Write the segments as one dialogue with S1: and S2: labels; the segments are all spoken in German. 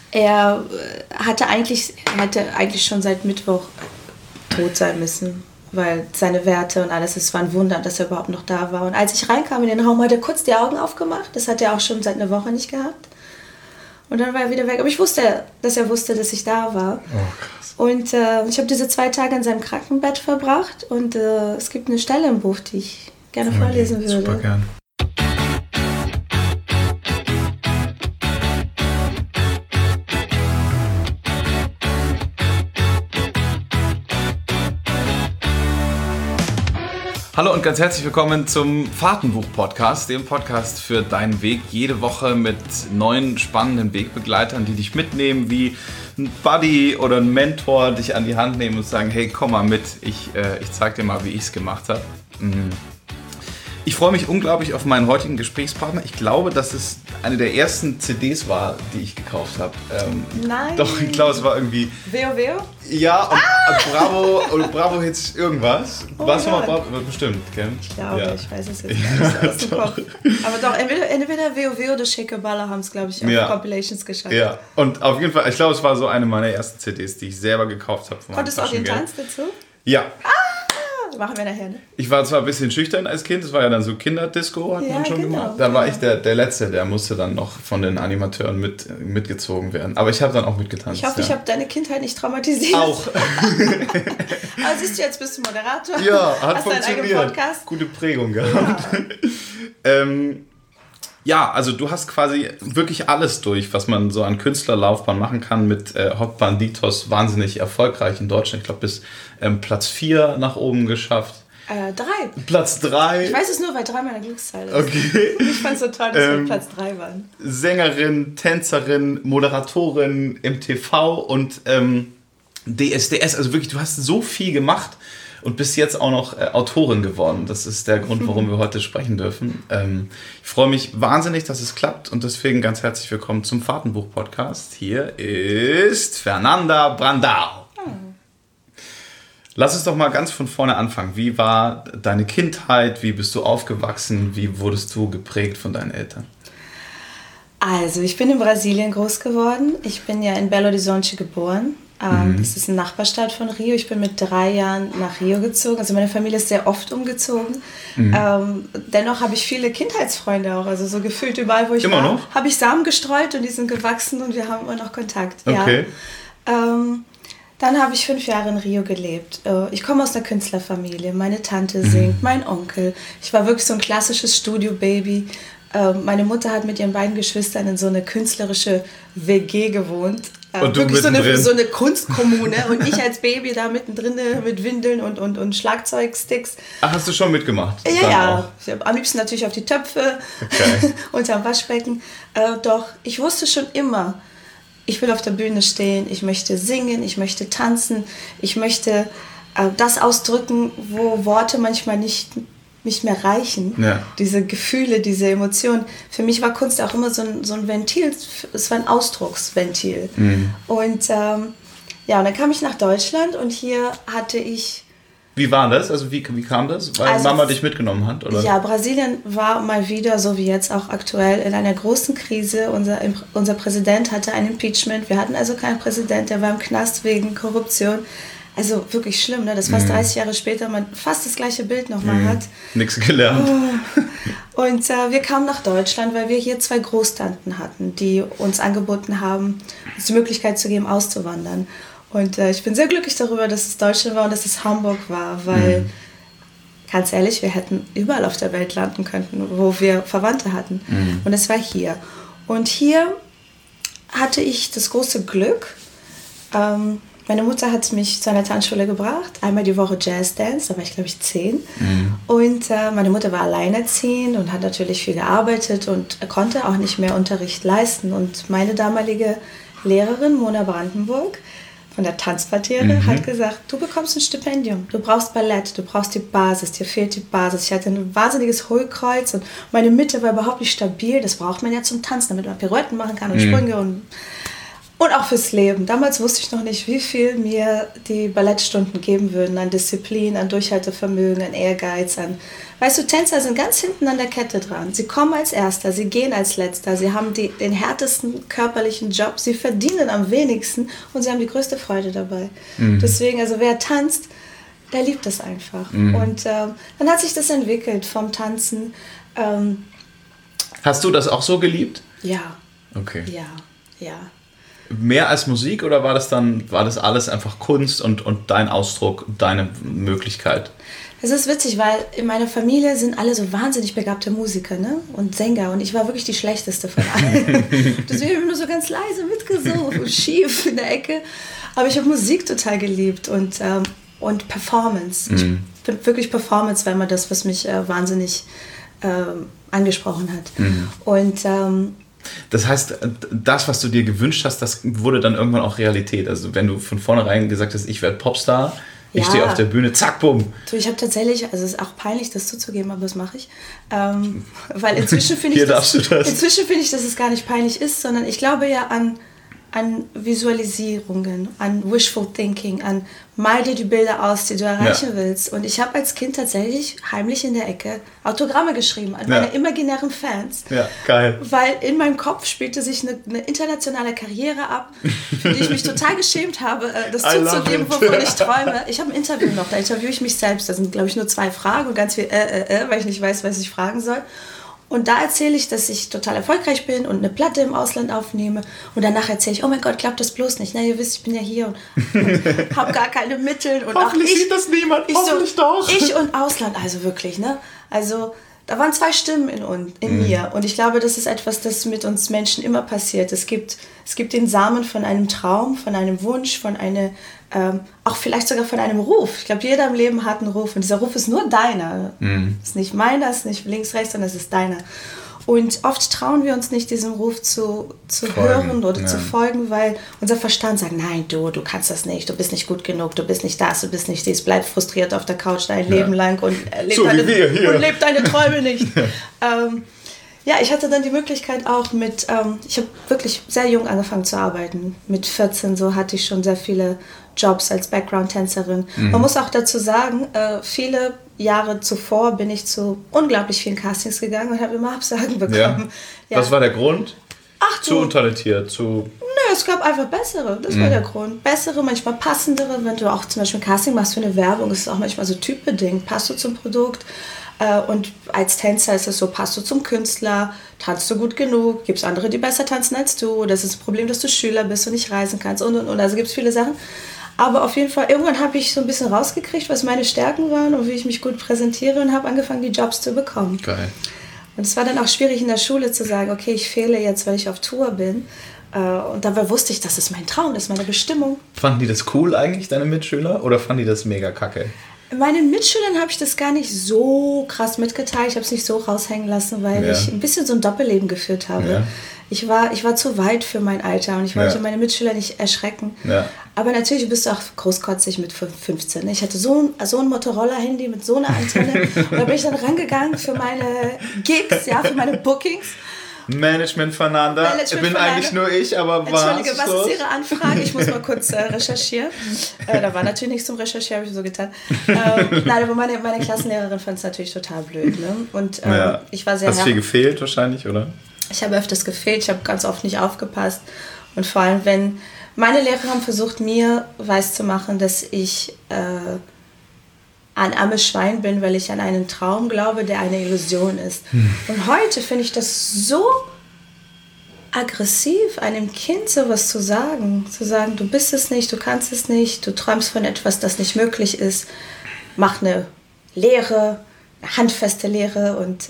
S1: Er hätte eigentlich schon seit Mittwoch tot sein müssen, weil seine Werte und alles, es war ein Wunder, dass er überhaupt noch da war. Und als ich reinkam in den Raum, hat er kurz die Augen aufgemacht. Das hat er auch schon seit einer Woche nicht gehabt. Und dann war er wieder weg. Aber ich wusste, dass er wusste, dass ich da war.
S2: Oh, krass.
S1: Und ich habe diese 2 Tage in seinem Krankenbett verbracht. Und es gibt eine Stelle im Buch, die ich gerne vorlesen würde.
S2: Super gern. Hallo und ganz herzlich willkommen zum Fahrtenbuch-Podcast, dem Podcast für deinen Weg. Jede Woche mit neuen spannenden Wegbegleitern, die dich mitnehmen, wie ein Buddy oder ein Mentor, dich an die Hand nehmen und sagen, hey, komm mal mit, ich zeig dir mal, wie ich es gemacht habe. Ich freue mich unglaublich auf meinen heutigen Gesprächspartner. Ich glaube, dass es eine der ersten CDs war, die ich gekauft habe.
S1: Nein.
S2: Doch, ich glaube, es war irgendwie...
S1: Veo?
S2: Ja, und Bravo Hits irgendwas.
S1: Oh
S2: Was war mal Bravo? Bestimmt, gell?
S1: Ich glaube,
S2: ja.
S1: ich weiß es jetzt nicht aus dem Kopf. Aber doch, entweder Veo oder Shakeballa haben es, glaube ich, auf Compilations geschafft.
S2: Ja, und auf jeden Fall, ich glaube, es war so eine meiner ersten CDs, die ich selber gekauft habe.
S1: Konntest du auch den Tanz dazu?
S2: Ja.
S1: Machen wir nachher, ne?
S2: Ich war zwar ein bisschen schüchtern als Kind, das war ja dann so Kinderdisco, hat man schon gemacht. Da war ich der Letzte, der musste dann noch von den Animateuren mitgezogen werden. Aber ich habe dann auch mitgetanzt.
S1: Ich hoffe, ich habe deine Kindheit nicht traumatisiert.
S2: Auch.
S1: Aber siehst du, jetzt bist du Moderator.
S2: Ja, hat
S1: hast
S2: funktioniert.
S1: Deinen eigenen Podcast.
S2: Gute Prägung gehabt. Ja. Also du hast quasi wirklich alles durch, was man so an Künstlerlaufbahn machen kann, mit Hot Banditos wahnsinnig erfolgreich in Deutschland. Ich glaube, bis Platz 4 nach oben geschafft.
S1: 3.
S2: Platz 3.
S1: Ich weiß es nur, weil 3 meiner Glückszahl ist.
S2: Okay.
S1: Ich fand es so toll, dass wir Platz 3 waren.
S2: Sängerin, Tänzerin, Moderatorin im TV und DSDS. Also wirklich, du hast so viel gemacht. Und bist jetzt auch noch Autorin geworden. Das ist der Grund, warum wir heute sprechen dürfen. Ich freue mich wahnsinnig, dass es klappt. Und deswegen ganz herzlich willkommen zum Fahrtenbuch-Podcast. Hier ist Fernanda Brandao. Lass uns doch mal ganz von vorne anfangen. Wie war deine Kindheit? Wie bist du aufgewachsen? Wie wurdest du geprägt von deinen Eltern?
S1: Also, ich bin in Brasilien groß geworden. Ich bin ja in Belo Horizonte geboren. Das ist eine Nachbarstadt von Rio. Ich bin mit 3 Jahren nach Rio gezogen. Also meine Familie ist sehr oft umgezogen. Dennoch habe ich viele Kindheitsfreunde auch. Also so gefühlt überall, wo ich
S2: immer
S1: war,
S2: noch?
S1: habe ich Samen gestreut und die sind gewachsen und wir haben immer noch Kontakt.
S2: Okay.
S1: Ja. Dann habe ich 5 Jahre in Rio gelebt. Ich komme aus einer Künstlerfamilie. Meine Tante singt, mein Onkel. Ich war wirklich so ein klassisches Studio-Baby. Meine Mutter hat mit ihren beiden Geschwistern in so eine künstlerische WG gewohnt.
S2: Und du
S1: wirklich
S2: mittendrin.
S1: so eine Kunstkommune. Und ich als Baby da mittendrin mit Windeln und Schlagzeugsticks.
S2: Ach, hast du schon mitgemacht?
S1: Ja. Ich hab am liebsten natürlich auf die Töpfe, unterm Waschbecken. Doch ich wusste schon immer, ich will auf der Bühne stehen, ich möchte singen, ich möchte tanzen, ich möchte das ausdrücken, wo Worte manchmal nicht mehr reichen. Ja. Diese Gefühle, diese Emotionen. Für mich war Kunst auch immer so ein Ventil, es war ein Ausdrucksventil. Und und dann kam ich nach Deutschland und hier hatte ich...
S2: Wie war das? Also wie kam das? Weil Mama dich mitgenommen hat? Oder?
S1: Ja, Brasilien war mal wieder, so wie jetzt auch aktuell, in einer großen Krise. Unser Präsident hatte ein Impeachment. Wir hatten also keinen Präsident, der war im Knast wegen Korruption. Also wirklich schlimm, ne? Dass fast 30 Jahre später man fast das gleiche Bild nochmal hat.
S2: Nichts gelernt.
S1: Und wir kamen nach Deutschland, weil wir hier 2 Großtanten hatten, die uns angeboten haben, uns die Möglichkeit zu geben, auszuwandern. Und ich bin sehr glücklich darüber, dass es Deutschland war und dass es Hamburg war, weil, ganz ehrlich, wir hätten überall auf der Welt landen können, wo wir Verwandte hatten. Und es war hier. Und hier hatte ich das große Glück, meine Mutter hat mich zu einer Tanzschule gebracht, einmal die Woche Jazzdance, da war ich glaube ich 10. Und meine Mutter war alleinerziehend und hat natürlich viel gearbeitet und konnte auch nicht mehr Unterricht leisten. Und meine damalige Lehrerin, Mona Brandenburg, von der Tanzpartiere, hat gesagt, du bekommst ein Stipendium, du brauchst Ballett, du brauchst die Basis, dir fehlt die Basis. Ich hatte ein wahnsinniges Hohlkreuz und meine Mitte war überhaupt nicht stabil, das braucht man ja zum Tanzen, damit man Pirouetten machen kann und Sprünge Und auch fürs Leben. Damals wusste ich noch nicht, wie viel mir die Ballettstunden geben würden an Disziplin, an Durchhaltevermögen, an Ehrgeiz, an... Weißt du, Tänzer sind ganz hinten an der Kette dran. Sie kommen als Erster, sie gehen als Letzter, sie haben den härtesten körperlichen Job, sie verdienen am wenigsten und sie haben die größte Freude dabei. Deswegen, also wer tanzt, der liebt das einfach. Und dann hat sich das entwickelt vom Tanzen.
S2: Hast du das auch so geliebt?
S1: Ja.
S2: Okay.
S1: Ja.
S2: Mehr als Musik oder war das alles einfach Kunst und dein Ausdruck, deine Möglichkeit?
S1: Es ist witzig, weil in meiner Familie sind alle so wahnsinnig begabte Musiker, ne? Und Sänger und ich war wirklich die schlechteste von allen. Deswegen habe ich nur so ganz leise mitgesungen, schief in der Ecke. Aber ich habe Musik total geliebt und Performance. Ich bin wirklich Performance, weil man das, was mich wahnsinnig angesprochen hat. Und
S2: das heißt, das, was du dir gewünscht hast, das wurde dann irgendwann auch Realität. Also wenn du von vornherein gesagt hast, ich werde Popstar, ich stehe auf der Bühne, zack, bumm.
S1: Ich habe tatsächlich, also es ist auch peinlich, das zuzugeben, aber das mache ich. Weil inzwischen finde ich, dass es gar nicht peinlich ist, sondern ich glaube ja an Visualisierungen, an Wishful Thinking, an mal dir die Bilder aus, die du erreichen willst. Und ich habe als Kind tatsächlich heimlich in der Ecke Autogramme geschrieben an meine imaginären Fans.
S2: Ja, geil.
S1: Weil in meinem Kopf spielte sich eine internationale Karriere ab, für die ich mich total geschämt habe, das zuzugeben, wovon ich träume. Ich habe ein Interview noch, da interviewe ich mich selbst. Da sind, glaube ich, nur 2 Fragen und ganz viel weil ich nicht weiß, was ich fragen soll. Und da erzähle ich, dass ich total erfolgreich bin und eine Platte im Ausland aufnehme. Und danach erzähle ich, oh mein Gott, klappt das bloß nicht. Na, ihr wisst, ich bin ja hier und habe gar keine Mittel. Und
S2: hoffentlich sieht das niemand, hoffentlich doch.
S1: Ich und Ausland, also wirklich, ne? Also da waren 2 Stimmen in mir. Und ich glaube, das ist etwas, das mit uns Menschen immer passiert. Es gibt den Samen von einem Traum, von einem Wunsch, von einer... auch vielleicht sogar von einem Ruf. Ich glaube, jeder im Leben hat einen Ruf und dieser Ruf ist nur deiner. Ist nicht meiner, ist nicht links, rechts, sondern es ist deiner. Und oft trauen wir uns nicht, diesem Ruf zu hören oder zu folgen, weil unser Verstand sagt, nein, du kannst das nicht, du bist nicht gut genug, du bist nicht das, du bist nicht dies, bleib frustriert auf der Couch dein Leben lang und leb deine Träume nicht. Ja, ich hatte dann die Möglichkeit auch ich habe wirklich sehr jung angefangen zu arbeiten. Mit 14 so hatte ich schon sehr viele Jobs als Background-Tänzerin. Man muss auch dazu sagen, viele Jahre zuvor bin ich zu unglaublich vielen Castings gegangen und habe immer Absagen bekommen.
S2: Ja. Was war der Grund?
S1: Ach,
S2: zu untalentiert,
S1: Nö, es gab einfach bessere, das war der Grund. Bessere, manchmal passendere, wenn du auch zum Beispiel ein Casting machst für eine Werbung, ist es auch manchmal so typbedingt, passt du zum Produkt. Und als Tänzer ist es so, passt du zum Künstler, tanzt du gut genug, gibt es andere, die besser tanzen als du, oder ist es ein Problem, dass du Schüler bist und nicht reisen kannst und. Also gibt es viele Sachen. Aber auf jeden Fall, irgendwann habe ich so ein bisschen rausgekriegt, was meine Stärken waren und wie ich mich gut präsentiere und habe angefangen, die Jobs zu bekommen.
S2: Geil.
S1: Und es war dann auch schwierig in der Schule zu sagen, okay, ich fehle jetzt, weil ich auf Tour bin. Und dabei wusste ich, das ist mein Traum, das ist meine Bestimmung.
S2: Fanden die das cool eigentlich, deine Mitschüler, oder fanden die das mega kacke?
S1: Meinen Mitschülern habe ich das gar nicht so krass mitgeteilt. Ich habe es nicht so raushängen lassen, weil ich ein bisschen so ein Doppelleben geführt habe. Ja. Ich war zu weit für mein Alter und ich wollte meine Mitschüler nicht erschrecken. Ja. Aber natürlich bist du auch großkotzig mit 15. Ich hatte so ein Motorola-Handy mit so einer Antenne. Und da bin ich dann rangegangen für meine Gigs, für meine Bookings.
S2: Management Fernanda. Bin eigentlich nur ich, aber was?
S1: Entschuldige, was ist Ihre Anfrage? Ich muss mal kurz recherchieren. Da war natürlich nichts zum Recherchieren, habe ich so getan. Nein, aber meine Klassenlehrerin fand es natürlich total blöd. Ne? Und ich war sehr...
S2: Hast du viel gefehlt wahrscheinlich, oder?
S1: Ich habe öfters gefehlt, ich habe ganz oft nicht aufgepasst. Und vor allem, wenn... Meine Lehrer haben versucht, mir weiszumachen, dass ich ein armes Schwein bin, weil ich an einen Traum glaube, der eine Illusion ist. Und heute finde ich das so aggressiv, einem Kind sowas zu sagen, du bist es nicht, du kannst es nicht, du träumst von etwas, das nicht möglich ist, mach eine Lehre, eine handfeste Lehre und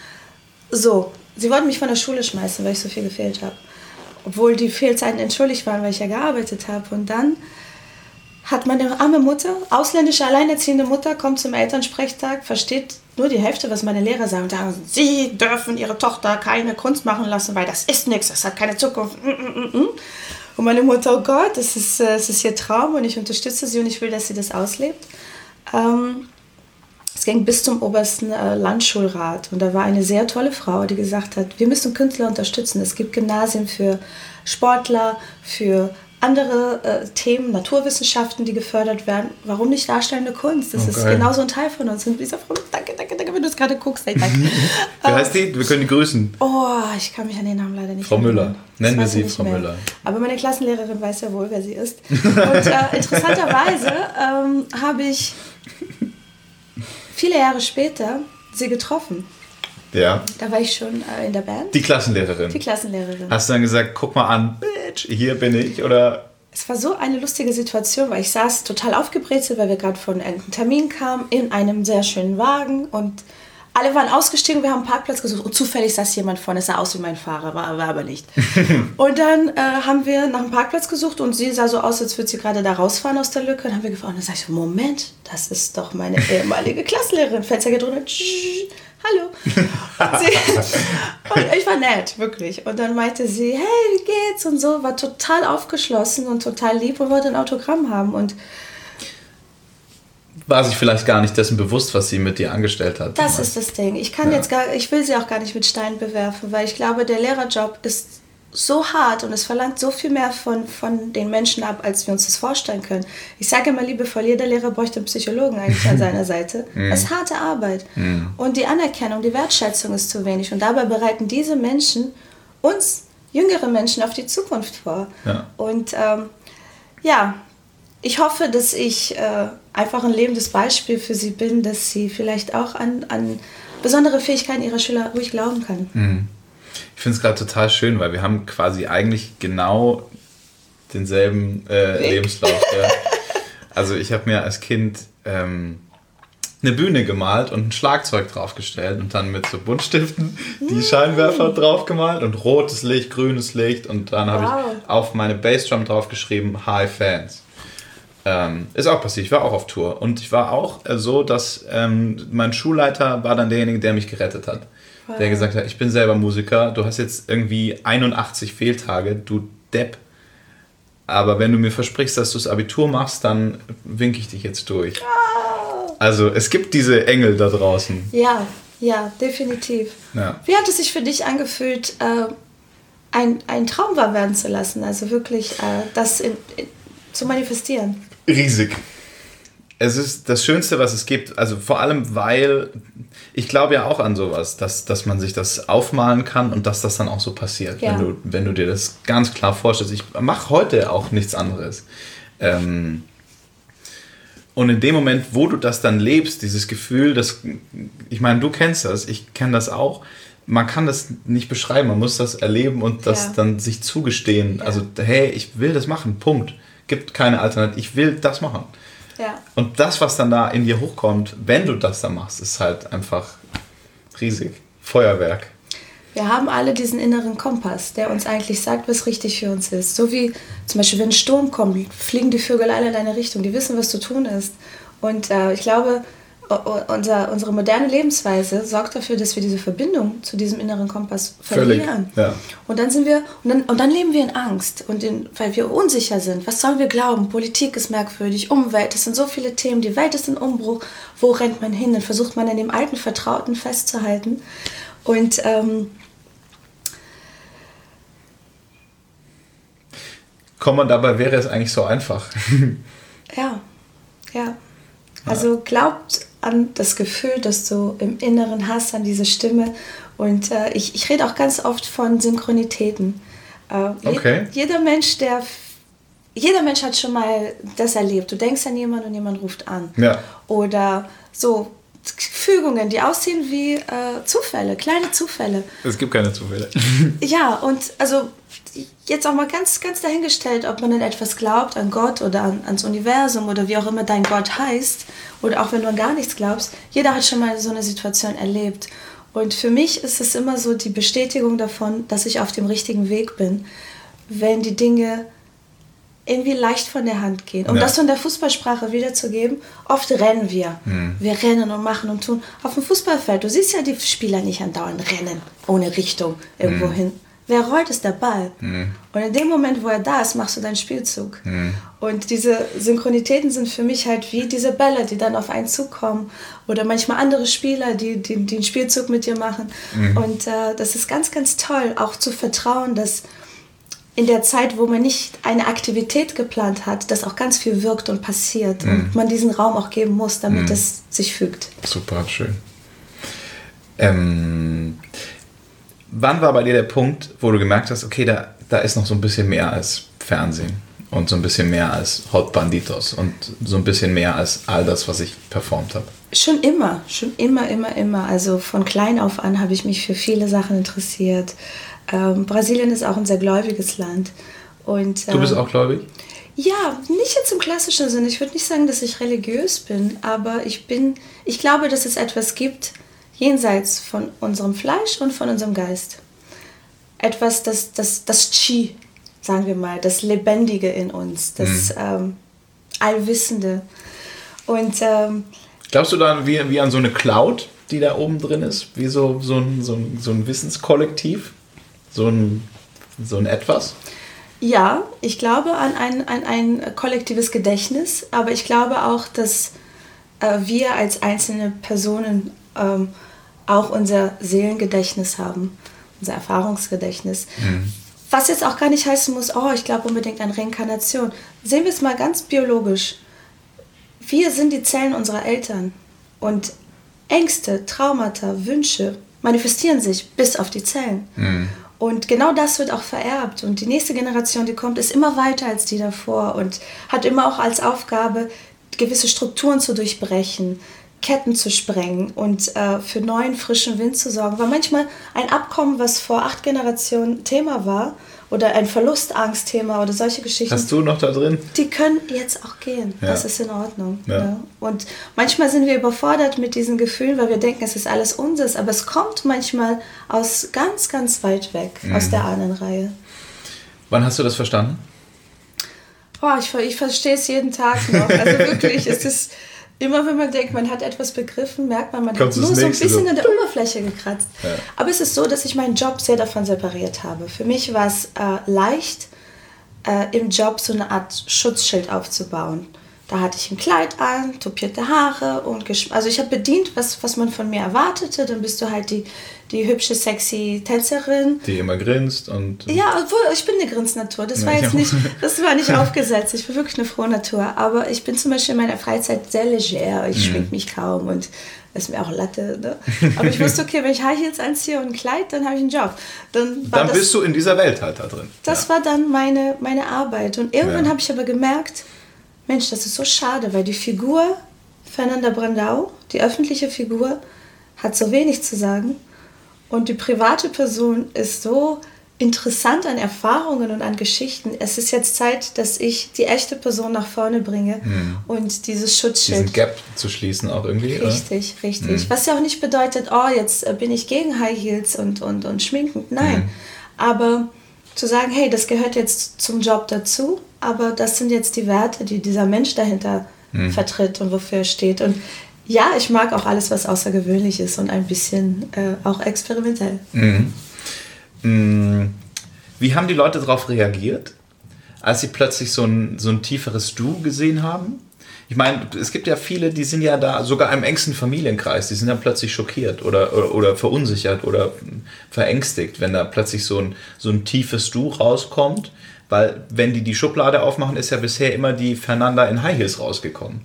S1: so. Sie wollten mich von der Schule schmeißen, weil ich so viel gefehlt habe. Obwohl die Fehlzeiten entschuldigt waren, weil ich ja gearbeitet habe. Und dann hat meine arme Mutter, ausländische, alleinerziehende Mutter, kommt zum Elternsprechtag, versteht nur die Hälfte, was meine Lehrer sagen. Und sagen, sie dürfen ihre Tochter keine Kunst machen lassen, weil das ist nichts, das hat keine Zukunft. Und meine Mutter, oh Gott, das ist ihr Traum und ich unterstütze sie und ich will, dass sie das auslebt. Es ging bis zum obersten Landschulrat. Und da war eine sehr tolle Frau, die gesagt hat, wir müssen Künstler unterstützen. Es gibt Gymnasien für Sportler, für andere Themen, Naturwissenschaften, die gefördert werden. Warum nicht darstellende Kunst? Das ist genauso ein Teil von uns. Und dieser Frau, danke, wenn du es gerade guckst. Danke.
S2: Wie heißt die? Wir können die grüßen.
S1: Oh, ich kann mich an den Namen leider nicht
S2: Frau Müller. Nennen wir sie Frau
S1: mehr.
S2: Müller.
S1: Aber meine Klassenlehrerin weiß ja wohl, wer sie ist. Und interessanterweise habe ich viele Jahre später sie getroffen.
S2: Ja.
S1: Da war ich schon in der Band.
S2: Die Klassenlehrerin.
S1: Die Klassenlehrerin.
S2: Hast du dann gesagt, guck mal an, Bitch, hier bin ich, oder?
S1: Es war so eine lustige Situation, weil ich saß total aufgebrezelt, weil wir gerade von einem Termin kamen, in einem sehr schönen Wagen und alle waren ausgestiegen, wir haben einen Parkplatz gesucht und zufällig saß jemand vorne, es sah aus wie mein Fahrer, war aber nicht. Und dann haben wir nach einem Parkplatz gesucht und sie sah so aus, als würde sie gerade da rausfahren aus der Lücke. Und haben wir gefragt, und dann sag ich so, Moment, das ist doch meine ehemalige Klassenlehrerin. Fenster gedrückt und hallo. Und ich war nett, wirklich. Und dann meinte sie, hey, wie geht's? Und so, war total aufgeschlossen und total lieb und wollte ein Autogramm haben. Und
S2: war sich vielleicht gar nicht dessen bewusst, was sie mit dir angestellt hat.
S1: Das ist das Ding. Ich will sie auch gar nicht mit Steinen bewerfen, weil ich glaube, der Lehrerjob ist so hart und es verlangt so viel mehr von den Menschen ab, als wir uns das vorstellen können. Ich sage immer liebevoll, jeder Lehrer bräuchte einen Psychologen eigentlich an seiner Seite. Das ist harte Arbeit. Und die Anerkennung, die Wertschätzung ist zu wenig. Und dabei bereiten diese Menschen uns, jüngere Menschen, auf die Zukunft vor.
S2: Ja.
S1: Und ich hoffe, dass ich einfach ein lebendes Beispiel für sie bin, dass sie vielleicht auch an besondere Fähigkeiten ihrer Schüler ruhig glauben kann.
S2: Ich finde es gerade total schön, weil wir haben quasi eigentlich genau denselben Lebenslauf. Ja. Also ich habe mir als Kind eine Bühne gemalt und ein Schlagzeug draufgestellt und dann mit so Buntstiften die Scheinwerfer draufgemalt und rotes Licht, grünes Licht und dann habe ich auf meine Bassdrum draufgeschrieben, Hi Fans. Ist auch passiert, ich war auch auf Tour und ich war auch so, dass mein Schulleiter war dann derjenige, der mich gerettet hat. Wow. Der gesagt hat, ich bin selber Musiker, du hast jetzt irgendwie 81 Fehltage, du Depp, aber wenn du mir versprichst, dass du das Abitur machst, dann winke ich dich jetzt durch. Oh. Also es gibt diese Engel da draußen.
S1: Ja, definitiv.
S2: Ja.
S1: Wie hat es sich für dich angefühlt, ein Traum wahr werden zu lassen, also wirklich das zu manifestieren?
S2: Riesig. Es ist das Schönste, was es gibt. Also vor allem, weil ich glaube ja auch an sowas, dass man sich das aufmalen kann und dass das dann auch so passiert. Ja. Wenn du dir das ganz klar vorstellst. Ich mache heute auch nichts anderes. Und in dem Moment, wo du das dann lebst, dieses Gefühl, ich meine, du kennst das, ich kenne das auch. Man kann das nicht beschreiben, man muss das erleben und das dann sich zugestehen. Ja. Also, hey, ich will das machen, Punkt. Gibt keine Alternative, ich will das machen.
S1: Ja.
S2: Und das, was dann da in dir hochkommt, wenn du das dann machst, ist halt einfach riesig. Feuerwerk.
S1: Wir haben alle diesen inneren Kompass, der uns eigentlich sagt, was richtig für uns ist. So wie zum Beispiel, wenn ein Sturm kommt, fliegen die Vögel alle in deine Richtung. Die wissen, was zu tun ist. Und ich glaube, unsere moderne Lebensweise sorgt dafür, dass wir diese Verbindung zu diesem inneren Kompass verlieren.
S2: Ja.
S1: Und dann dann leben wir in Angst, weil wir unsicher sind. Was sollen wir glauben? Politik ist merkwürdig, Umwelt, es sind so viele Themen, die Welt ist in Umbruch. Wo rennt man hin? Dann versucht man an dem alten Vertrauten festzuhalten. Und
S2: dabei wäre es eigentlich so einfach.
S1: Ja. Also glaubt an das Gefühl, das du im Inneren hast, an diese Stimme. Und ich rede auch ganz oft von Synchronitäten.
S2: Okay.
S1: Jeder Mensch hat schon mal das erlebt. Du denkst an jemanden und jemand ruft an.
S2: Ja.
S1: Oder so Fügungen, die aussehen wie Zufälle, kleine Zufälle.
S2: Es gibt keine Zufälle.
S1: Ja, und also jetzt auch mal ganz, ganz dahingestellt, ob man an etwas glaubt, an Gott oder ans Universum oder wie auch immer dein Gott heißt, oder auch wenn du an gar nichts glaubst, jeder hat schon mal so eine Situation erlebt. Und für mich ist es immer so die Bestätigung davon, dass ich auf dem richtigen Weg bin, wenn die Dinge irgendwie leicht von der Hand gehen. Um das so in der Fußballsprache wiederzugeben, oft rennen wir. Wir rennen und machen und tun. Auf dem Fußballfeld, du siehst ja die Spieler nicht andauernd rennen, ohne Richtung irgendwo hin. wer rollt, ist der Ball. Und in dem Moment, wo er da ist, machst du deinen Spielzug. Und diese Synchronitäten sind für mich halt wie diese Bälle, die dann auf einen zukommen. Oder manchmal andere Spieler, die einen Spielzug mit dir machen. Und das ist ganz, ganz toll, auch zu vertrauen, dass in der Zeit, wo man nicht eine Aktivität geplant hat, dass auch ganz viel wirkt und passiert. Und man diesen Raum auch geben muss, damit es sich fügt.
S2: Super, schön. Wann war bei dir der Punkt, wo du gemerkt hast, okay, da ist noch so ein bisschen mehr als Fernsehen und so ein bisschen mehr als Hot Banditos und so ein bisschen mehr als all das, was ich performt habe?
S1: Schon immer. Also von klein auf an habe ich mich für viele Sachen interessiert. Brasilien ist auch ein sehr gläubiges Land. Und,
S2: du bist auch gläubig?
S1: Ja, nicht jetzt im klassischen Sinne. Ich würde nicht sagen, dass ich religiös bin, aber ich glaube, dass es etwas gibt, jenseits von unserem Fleisch und von unserem Geist. Etwas, das Chi, sagen wir mal, das Lebendige in uns, das Allwissende. Und
S2: glaubst du dann wie an so eine Cloud, die da oben drin ist? Wie so ein Wissenskollektiv? So ein Etwas?
S1: Ja, ich glaube an ein kollektives Gedächtnis, aber ich glaube auch, dass wir als einzelne Personen auch unser Seelengedächtnis haben, unser Erfahrungsgedächtnis. Was jetzt auch gar nicht heißen muss, ich glaube unbedingt an Reinkarnation. Sehen wir es mal ganz biologisch. Wir sind die Zellen unserer Eltern und Ängste, Traumata, Wünsche manifestieren sich bis auf die Zellen. Und genau das wird auch vererbt. Und die nächste Generation, die kommt, ist immer weiter als die davor und hat immer auch als Aufgabe, gewisse Strukturen zu durchbrechen, Ketten zu sprengen und für neuen, frischen Wind zu sorgen. Weil manchmal ein Abkommen, was vor 8 Generationen Thema war, oder ein Verlustangstthema oder solche Geschichten.
S2: Hast du noch da drin?
S1: Die können jetzt auch gehen. Ja. Das ist in Ordnung.
S2: Ja.
S1: Ja. Und manchmal sind wir überfordert mit diesen Gefühlen, weil wir denken, es ist alles unseres. Aber es kommt manchmal aus ganz, ganz weit weg, aus der Ahnenreihe.
S2: Wann hast du das verstanden?
S1: Ich verstehe es jeden Tag noch. Also wirklich, es ist immer, wenn man denkt, man hat etwas begriffen, merkt man hat nur so ein bisschen an der Oberfläche gekratzt. Ja. Aber es ist so, dass ich meinen Job sehr davon separiert habe. Für mich war es leicht, im Job so eine Art Schutzschild aufzubauen. Da hatte ich ein Kleid an, topierte Haare und also ich habe bedient, was man von mir erwartete. Dann bist du halt die hübsche, sexy Tänzerin.
S2: Die immer grinst und...
S1: Ja, obwohl, ich bin eine Grinsnatur. Das war nicht aufgesetzt. Ich bin wirklich eine frohe Natur. Aber ich bin zum Beispiel in meiner Freizeit sehr leger. Ich schmink mich kaum und das ist mir auch Latte. Ne? Aber ich wusste, okay, wenn ich High Heels anziehe und ein Kleid, dann habe ich einen Job. Dann
S2: bist du in dieser Welt halt da drin.
S1: Das war dann meine Arbeit. Und irgendwann habe ich aber gemerkt, Mensch, das ist so schade, weil die Figur Fernanda Brandão, die öffentliche Figur, hat so wenig zu sagen. Und die private Person ist so interessant an Erfahrungen und an Geschichten. Es ist jetzt Zeit, dass ich die echte Person nach vorne bringe und dieses Schutzschild.
S2: Diesen Gap zu schließen auch irgendwie.
S1: Richtig. Was ja auch nicht bedeutet, jetzt bin ich gegen High Heels und schminkend. Nein, aber zu sagen, hey, das gehört jetzt zum Job dazu, aber das sind jetzt die Werte, die dieser Mensch dahinter vertritt und wofür er steht. Und ja, ich mag auch alles, was außergewöhnlich ist und ein bisschen auch experimentell.
S2: Wie haben die Leute darauf reagiert, als sie plötzlich so ein tieferes Du gesehen haben? Ich meine, es gibt ja viele, die sind ja da, sogar im engsten Familienkreis, die sind dann plötzlich schockiert oder verunsichert oder verängstigt, wenn da plötzlich so ein tiefes Du rauskommt. Weil wenn die Schublade aufmachen, ist ja bisher immer die Fernanda in High Heels rausgekommen.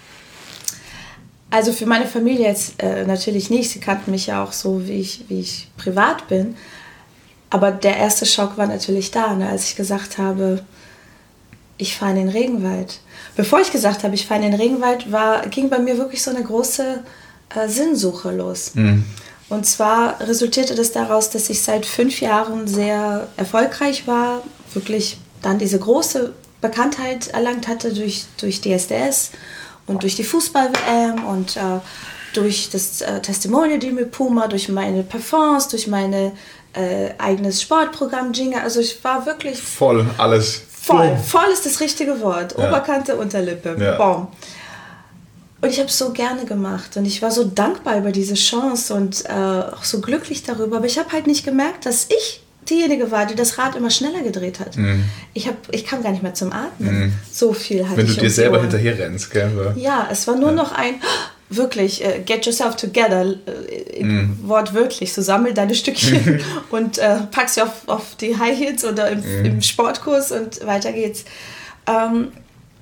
S1: Also für meine Familie jetzt natürlich nicht. Sie kannten mich ja auch so, wie ich privat bin. Aber der erste Schock war natürlich da, ne, als ich gesagt habe, ich fahre in den Regenwald. Bevor ich gesagt habe, ich fahre in den Regenwald, ging bei mir wirklich so eine große Sinnsuche los. Und zwar resultierte das daraus, dass ich seit 5 Jahren sehr erfolgreich war, wirklich dann diese große Bekanntheit erlangt hatte durch DSDS und durch die Fußball-WM und durch das Testimonial mit Puma, durch meine Parfums, durch meine eigenes Sportprogramm Jingle. Also ich war wirklich...
S2: Voll alles.
S1: Voll ist das richtige Wort. Ja. Oberkante, Unterlippe. Ja. Boom. Und ich habe es so gerne gemacht und ich war so dankbar über diese Chance und auch so glücklich darüber. Aber ich habe halt nicht gemerkt, dass ich diejenige war, die das Rad immer schneller gedreht hat. Ich kam gar nicht mehr zum Atmen. So viel hatte ich.
S2: Wenn du dir selber hinterher rennst, gell?
S1: Ja, es war nur noch ein, wirklich, get yourself together, wortwörtlich, so sammel deine Stückchen und pack sie auf die High Heels oder im Sportkurs und weiter geht's. Dann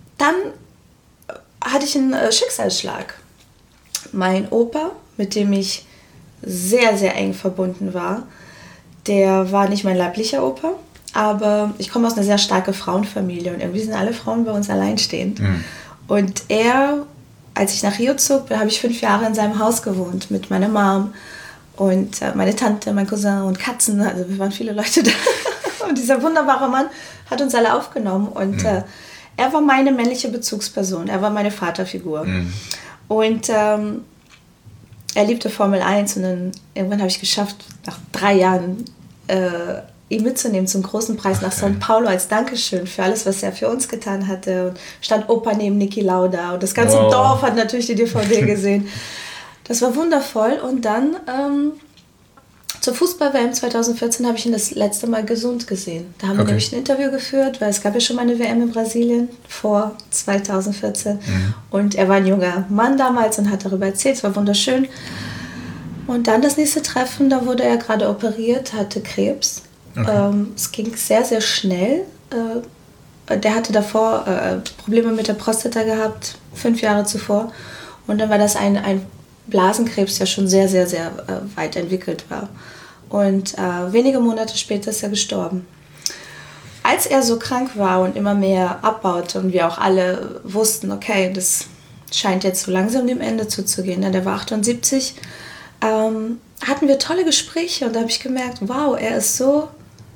S1: hatte ich einen Schicksalsschlag. Mein Opa, mit dem ich sehr, sehr eng verbunden war, der war nicht mein leiblicher Opa, aber ich komme aus einer sehr starken Frauenfamilie und irgendwie sind alle Frauen bei uns alleinstehend. Und er, als ich nach Rio zog, habe ich 5 Jahre in seinem Haus gewohnt mit meiner Mom und meine Tante, mein Cousin und Katzen, also wir waren viele Leute da. Und dieser wunderbare Mann hat uns alle aufgenommen und er war meine männliche Bezugsperson, er war meine Vaterfigur. Und er liebte Formel 1 und dann irgendwann habe ich geschafft, nach 3 Jahren ihn mitzunehmen zum großen Preis nach São Paulo als Dankeschön für alles, was er für uns getan hatte. Und stand Opa neben Niki Lauda und das ganze Dorf hat natürlich die DVD gesehen. Das war wundervoll. Und dann zur Fußball-WM 2014 habe ich ihn das letzte Mal gesund gesehen. Da haben wir nämlich ein Interview geführt, weil es gab ja schon mal eine WM in Brasilien vor 2014. Und er war ein junger Mann damals und hat darüber erzählt. Es war wunderschön. Und dann das nächste Treffen, da wurde er gerade operiert, hatte Krebs. Es ging sehr, sehr schnell. Der hatte davor Probleme mit der Prostata gehabt, 5 Jahre zuvor. Und dann war das ein Blasenkrebs, der schon sehr, sehr, sehr weit entwickelt war. Und wenige Monate später ist er gestorben. Als er so krank war und immer mehr abbaute und wir auch alle wussten, okay, das scheint jetzt so langsam dem Ende zuzugehen, denn der war 78, hatten wir tolle Gespräche und da habe ich gemerkt, wow, er ist so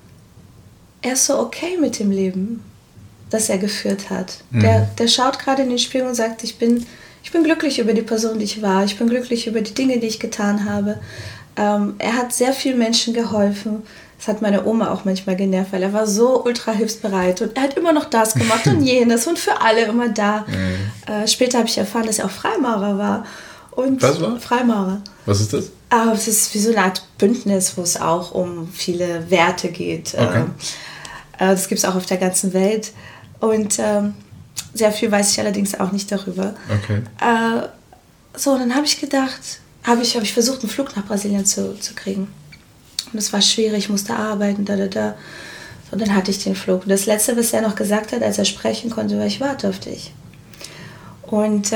S1: okay mit dem Leben, das er geführt hat. Der schaut gerade in den Spiegel und sagt, ich bin glücklich über die Person, die ich war. Ich bin glücklich über die Dinge, die ich getan habe. Er hat sehr vielen Menschen geholfen. Das hat meine Oma auch manchmal genervt, weil er war so ultra hilfsbereit und er hat immer noch das gemacht und jenes und für alle immer da. Später habe ich erfahren, dass er auch Freimaurer war. Und
S2: was war?
S1: Freimaurer.
S2: Was ist das?
S1: Es ist wie so eine Art Bündnis, wo es auch um viele Werte geht. Das gibt es auch auf der ganzen Welt. Und sehr viel weiß ich allerdings auch nicht darüber. So, dann habe ich gedacht, habe ich versucht, einen Flug nach Brasilien zu kriegen. Und es war schwierig, ich musste arbeiten, Und dann hatte ich den Flug. Und das Letzte, was er noch gesagt hat, als er sprechen konnte, war, ich warte auf dich. Und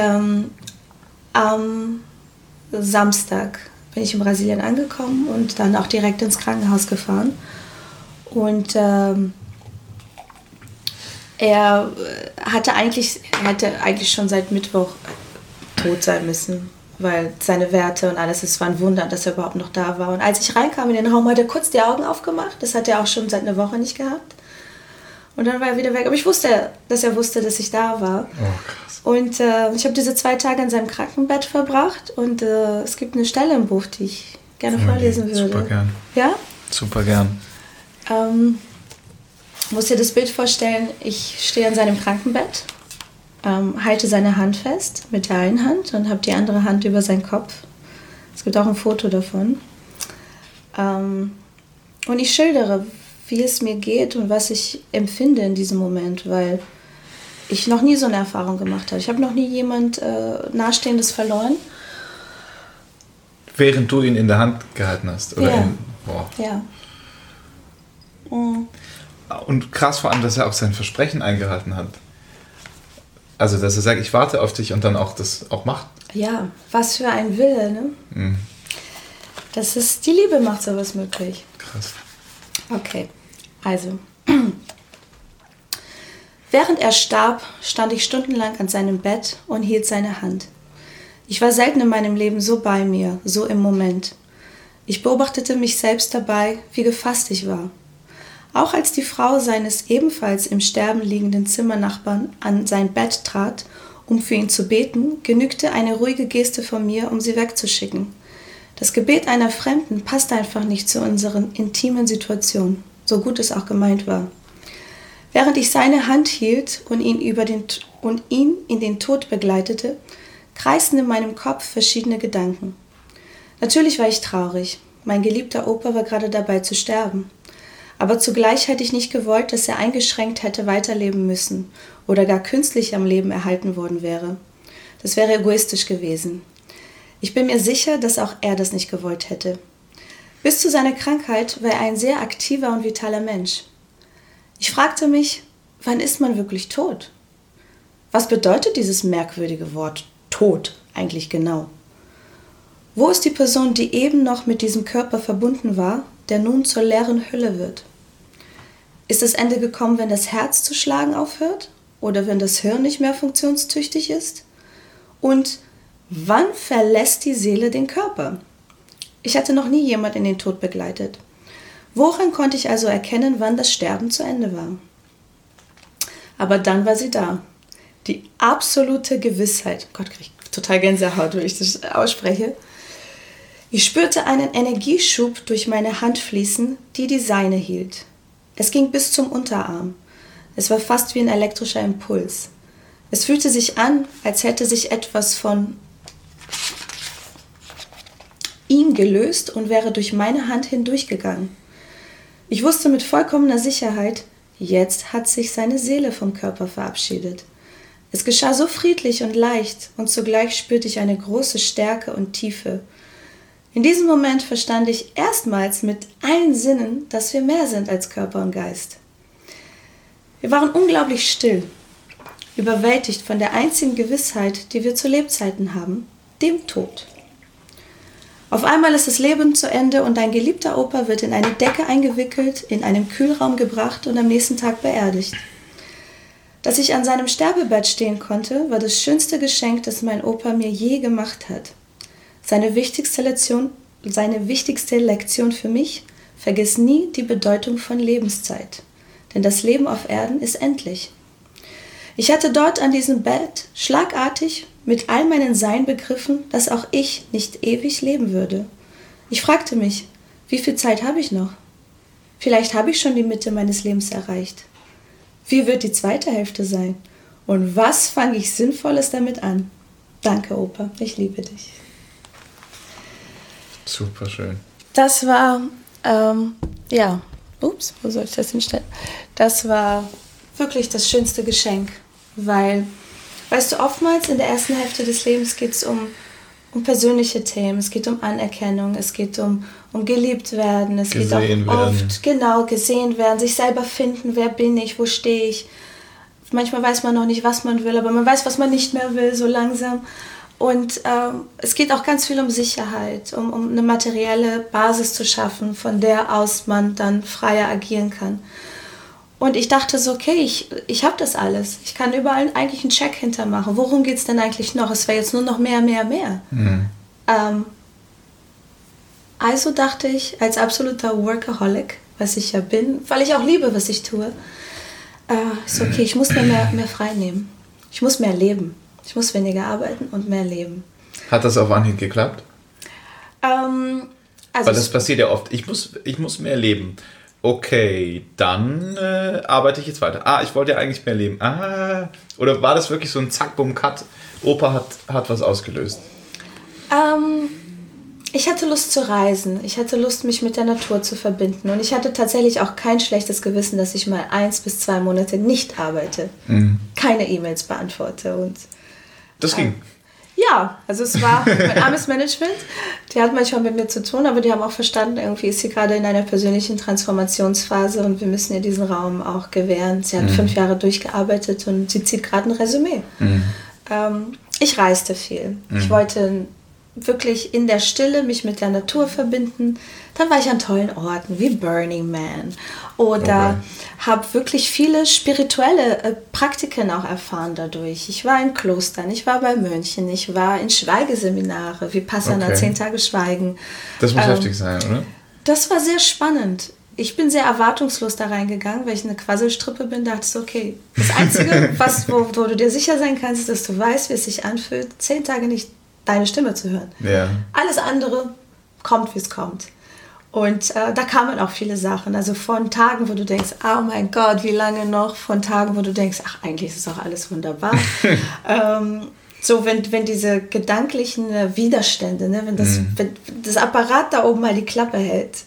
S1: am Samstag bin ich in Brasilien angekommen und dann auch direkt ins Krankenhaus gefahren. Und er hätte eigentlich schon seit Mittwoch tot sein müssen, weil seine Werte und alles, es war ein Wunder, dass er überhaupt noch da war. Und als ich reinkam in den Raum, hat er kurz die Augen aufgemacht. Das hat er auch schon seit einer Woche nicht gehabt. Und dann war er wieder weg. Aber ich wusste, dass er wusste, dass ich da war.
S2: Oh, krass.
S1: Und ich habe diese 2 Tage in seinem Krankenbett verbracht. Und es gibt eine Stelle im Buch, die ich gerne vorlesen würde.
S2: Super gern.
S1: Ja?
S2: Super gern.
S1: Muss dir das Bild vorstellen, ich stehe an seinem Krankenbett, halte seine Hand fest mit der einen Hand und habe die andere Hand über seinen Kopf. Es gibt auch ein Foto davon. Und ich schildere, wie es mir geht und was ich empfinde in diesem Moment, weil ich noch nie so eine Erfahrung gemacht habe. Ich habe noch nie jemand Nahestehendes verloren.
S2: Während du ihn in der Hand gehalten hast? Oder
S1: ja.
S2: Boah.
S1: Ja.
S2: Und krass vor allem, dass er auch sein Versprechen eingehalten hat. Also, dass er sagt, ich warte auf dich und dann auch das auch macht.
S1: Ja, was für ein Wille, ne? Das ist, die Liebe macht sowas möglich.
S2: Krass.
S1: Okay, also. Während er starb, stand ich stundenlang an seinem Bett und hielt seine Hand. Ich war selten in meinem Leben so bei mir, so im Moment. Ich beobachtete mich selbst dabei, wie gefasst ich war. Auch als die Frau seines ebenfalls im Sterben liegenden Zimmernachbarn an sein Bett trat, um für ihn zu beten, genügte eine ruhige Geste von mir, um sie wegzuschicken. Das Gebet einer Fremden passt einfach nicht zu unseren intimen Situationen, so gut es auch gemeint war. Während ich seine Hand hielt und ihn in den Tod begleitete, kreisten in meinem Kopf verschiedene Gedanken. Natürlich war ich traurig. Mein geliebter Opa war gerade dabei zu sterben. Aber zugleich hätte ich nicht gewollt, dass er eingeschränkt hätte weiterleben müssen oder gar künstlich am Leben erhalten worden wäre. Das wäre egoistisch gewesen. Ich bin mir sicher, dass auch er das nicht gewollt hätte. Bis zu seiner Krankheit war er ein sehr aktiver und vitaler Mensch. Ich fragte mich, wann ist man wirklich tot? Was bedeutet dieses merkwürdige Wort Tod eigentlich genau? Wo ist die Person, die eben noch mit diesem Körper verbunden war, der nun zur leeren Hülle wird? Ist das Ende gekommen, wenn das Herz zu schlagen aufhört? Oder wenn das Hirn nicht mehr funktionstüchtig ist? Und wann verlässt die Seele den Körper? Ich hatte noch nie jemand in den Tod begleitet. Woran konnte ich also erkennen, wann das Sterben zu Ende war? Aber dann war sie da. Die absolute Gewissheit. Gott, krieg ich total Gänsehaut, wenn ich das ausspreche. Ich spürte einen Energieschub durch meine Hand fließen, die seine hielt. Es ging bis zum Unterarm. Es war fast wie ein elektrischer Impuls. Es fühlte sich an, als hätte sich etwas von ihm gelöst und wäre durch meine Hand hindurchgegangen. Ich wusste mit vollkommener Sicherheit, jetzt hat sich seine Seele vom Körper verabschiedet. Es geschah so friedlich und leicht und zugleich spürte ich eine große Stärke und Tiefe. In diesem Moment verstand ich erstmals mit allen Sinnen, dass wir mehr sind als Körper und Geist. Wir waren unglaublich still, überwältigt von der einzigen Gewissheit, die wir zu Lebzeiten haben, dem Tod. Auf einmal ist das Leben zu Ende und dein geliebter Opa wird in eine Decke eingewickelt, in einen Kühlraum gebracht und am nächsten Tag beerdigt. Dass ich an seinem Sterbebett stehen konnte, war das schönste Geschenk, das mein Opa mir je gemacht hat. Seine wichtigste Lektion für mich: Vergiss nie die Bedeutung von Lebenszeit. Denn das Leben auf Erden ist endlich. Ich hatte dort an diesem Bett schlagartig mit all meinen Sein begriffen, dass auch ich nicht ewig leben würde. Ich fragte mich, wie viel Zeit habe ich noch? Vielleicht habe ich schon die Mitte meines Lebens erreicht. Wie wird die zweite Hälfte sein? Und was fange ich Sinnvolles damit an? Danke, Opa, ich liebe dich.
S2: Super schön.
S1: Das war, wo soll ich das hinstellen? Das war wirklich das schönste Geschenk, weil, weißt du, oftmals in der ersten Hälfte des Lebens geht es um persönliche Themen, es geht um Anerkennung, es geht um geliebt werden, es geht auch oft, gesehen werden, sich selber finden, wer bin ich, wo stehe ich. Manchmal weiß man noch nicht, was man will, aber man weiß, was man nicht mehr will, so langsam. Und es geht auch ganz viel um Sicherheit, um eine materielle Basis zu schaffen, von der aus man dann freier agieren kann. Und ich dachte so, okay, ich habe das alles. Ich kann überall eigentlich einen Check hintermachen. Worum geht es denn eigentlich noch? Es wäre jetzt nur noch mehr. Mhm. Also dachte ich, als absoluter Workaholic, was ich ja bin, weil ich auch liebe, was ich tue, ist okay, ich muss mir mehr frei nehmen. Ich muss mehr leben. Ich muss weniger arbeiten und mehr leben.
S2: Hat das auf Anhieb geklappt? Weil das passiert ja oft. Ich muss mehr leben. Okay, dann arbeite ich jetzt weiter. Ich wollte ja eigentlich mehr leben. Oder war das wirklich so ein Zack, Bumm, Cut? Opa hat was ausgelöst.
S1: Ich hatte Lust zu reisen. Ich hatte Lust, mich mit der Natur zu verbinden. Und ich hatte tatsächlich auch kein schlechtes Gewissen, dass ich mal 1 bis 2 Monate nicht arbeite. Mhm. Keine E-Mails beantworte. Und
S2: das ging.
S1: Ja, also es war mein armes Management. Die hat manchmal mit mir zu tun, aber die haben auch verstanden, irgendwie ist sie gerade in einer persönlichen Transformationsphase und wir müssen ihr diesen Raum auch gewähren. Sie hat 5 Jahre durchgearbeitet und sie zieht gerade ein Resümee. Mhm. Ich reiste viel. Ich wollte wirklich in der Stille mich mit der Natur verbinden. Dann war ich an tollen Orten wie Burning Man oder habe wirklich viele spirituelle Praktiken auch erfahren dadurch. Ich war in Klostern, ich war bei Mönchen, ich war in Schweigeseminare, Vipassana, 10 Tage Schweigen. Das
S2: muss heftig sein, oder?
S1: Das war sehr spannend. Ich bin sehr erwartungslos da reingegangen, weil ich eine Quasselstrippe bin. Da dachte ich so, okay, das Einzige, wo du dir sicher sein kannst, ist, dass du weißt, wie es sich anfühlt, 10 Tage nicht deine Stimme zu hören. Ja. Alles andere kommt, wie es kommt. Und da kamen auch viele Sachen. Also von Tagen, wo du denkst, oh mein Gott, wie lange noch? Von Tagen, wo du denkst, ach, eigentlich ist es auch alles wunderbar. So, wenn diese gedanklichen Widerstände, ne, wenn das Apparat da oben mal die Klappe hält,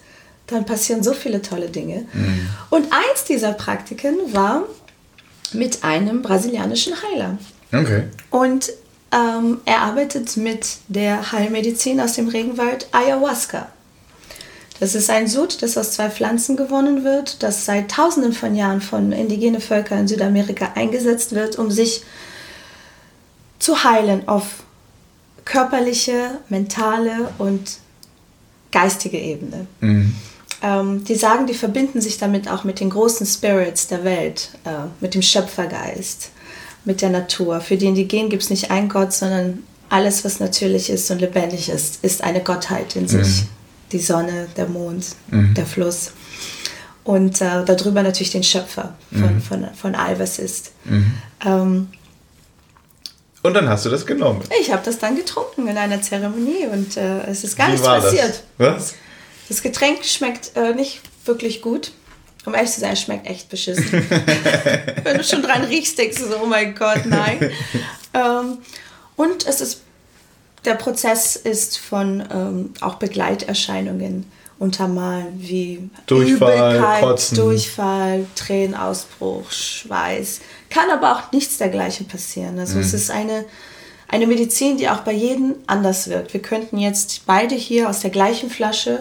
S1: dann passieren so viele tolle Dinge. Und eins dieser Praktiken war mit einem brasilianischen Heiler.
S2: Okay.
S1: Und er arbeitet mit der Heilmedizin aus dem Regenwald Ayahuasca. Das ist ein Sud, das aus 2 Pflanzen gewonnen wird, das seit Tausenden von Jahren von indigenen Völkern in Südamerika eingesetzt wird, um sich zu heilen auf körperliche, mentale und geistige Ebene. Die sagen, die verbinden sich damit auch mit den großen Spirits der Welt, mit dem Schöpfergeist, mit der Natur. Für die Indigenen gibt es nicht einen Gott, sondern alles, was natürlich ist und lebendig ist, ist eine Gottheit in sich. Die Sonne, der Mond, der Fluss. Und darüber natürlich den Schöpfer von all, was ist.
S2: Und dann hast du das genommen.
S1: Ich habe das dann getrunken in einer Zeremonie und es ist gar
S2: Wie
S1: nichts
S2: war
S1: passiert.
S2: Das? Was?
S1: Das Getränk schmeckt nicht wirklich gut. Um ehrlich zu sein, es schmeckt echt beschissen. Wenn du schon dran riechst, denkst du so, oh mein Gott, nein. Und der Prozess ist von auch Begleiterscheinungen untermalen, wie
S2: Durchfall,
S1: Übelkeit,
S2: Kotzen.
S1: Durchfall, Tränenausbruch, Schweiß. Kann aber auch nichts dergleichen passieren. Also es ist eine Medizin, die auch bei jedem anders wirkt. Wir könnten jetzt beide hier aus der gleichen Flasche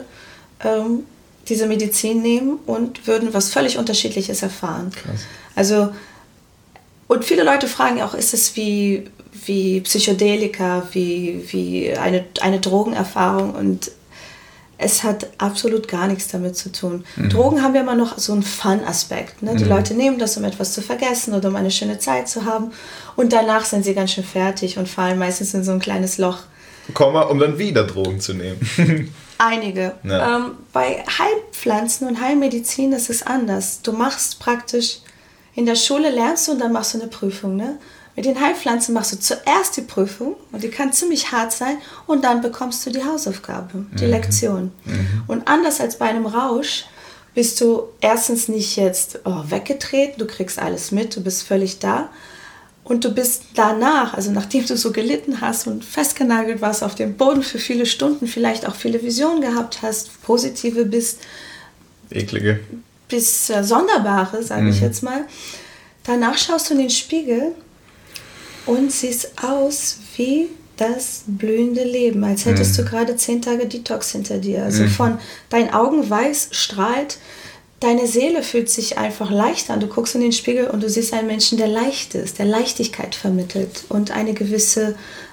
S1: diese Medizin nehmen und würden was völlig Unterschiedliches erfahren.
S2: Krass.
S1: Also, und viele Leute fragen auch, ist es wie Psychedelika, wie eine Drogenerfahrung, und es hat absolut gar nichts damit zu tun. Drogen haben ja immer noch so einen Fun-Aspekt. Ne? Die Leute nehmen das, um etwas zu vergessen oder um eine schöne Zeit zu haben, und danach sind sie ganz schön fertig und fallen meistens in so ein kleines Loch.
S2: Um dann wieder Drogen zu nehmen.
S1: Einige.
S2: Ja.
S1: Bei Heilpflanzen und Heilmedizin ist es anders. Du machst praktisch, in der Schule lernst du und dann machst du eine Prüfung. Ne? Mit den Heilpflanzen machst du zuerst die Prüfung, und die kann ziemlich hart sein, und dann bekommst du die Hausaufgabe, die Lektion. Und anders als bei einem Rausch bist du erstens nicht jetzt weggetreten, du kriegst alles mit, du bist völlig da. Und du bist danach, also nachdem du so gelitten hast und festgenagelt warst auf dem Boden für viele Stunden, vielleicht auch viele Visionen gehabt hast, positive bis
S2: Eklige.
S1: Bis sonderbare, sage ich jetzt mal. Danach schaust du in den Spiegel und siehst aus wie das blühende Leben, als hättest du gerade 10 Tage Detox hinter dir. Also von deinen Augen weiß strahlt, deine Seele fühlt sich einfach leicht an. Du guckst in den Spiegel und du siehst einen Menschen, der leicht ist, der Leichtigkeit vermittelt und eine gewisse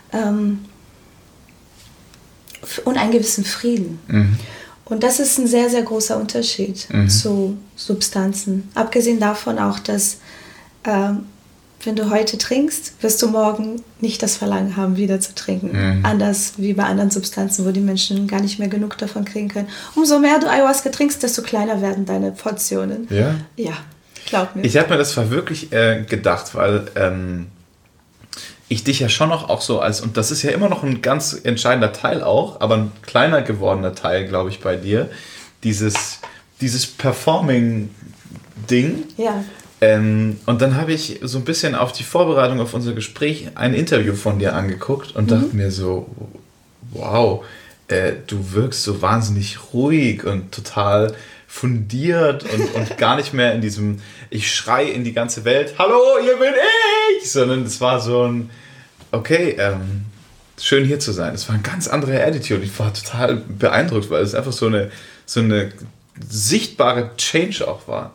S1: und einen gewissen Frieden. Und das ist ein sehr, sehr großer Unterschied zu Substanzen. Abgesehen davon auch, dass wenn du heute trinkst, wirst du morgen nicht das Verlangen haben, wieder zu trinken. Anders wie bei anderen Substanzen, wo die Menschen gar nicht mehr genug davon kriegen können. Umso mehr du Ayahuasca trinkst, desto kleiner werden deine Portionen.
S2: Ja?
S1: Ja, glaub mir.
S2: Ich habe mir das wirklich gedacht, weil ich dich ja schon noch auch so und das ist ja immer noch ein ganz entscheidender Teil auch, aber ein kleiner gewordener Teil, glaube ich, bei dir, dieses Performing-Ding.
S1: Ja.
S2: Und dann habe ich so ein bisschen auf die Vorbereitung auf unser Gespräch ein Interview von dir angeguckt und dachte mir so, wow, du wirkst so wahnsinnig ruhig und total fundiert und gar nicht mehr in diesem, ich schreie in die ganze Welt, hallo, hier bin ich, sondern es war so ein, okay, schön hier zu sein. Es war eine ganz andere Attitude. Ich war total beeindruckt, weil es einfach so eine sichtbare Change auch war.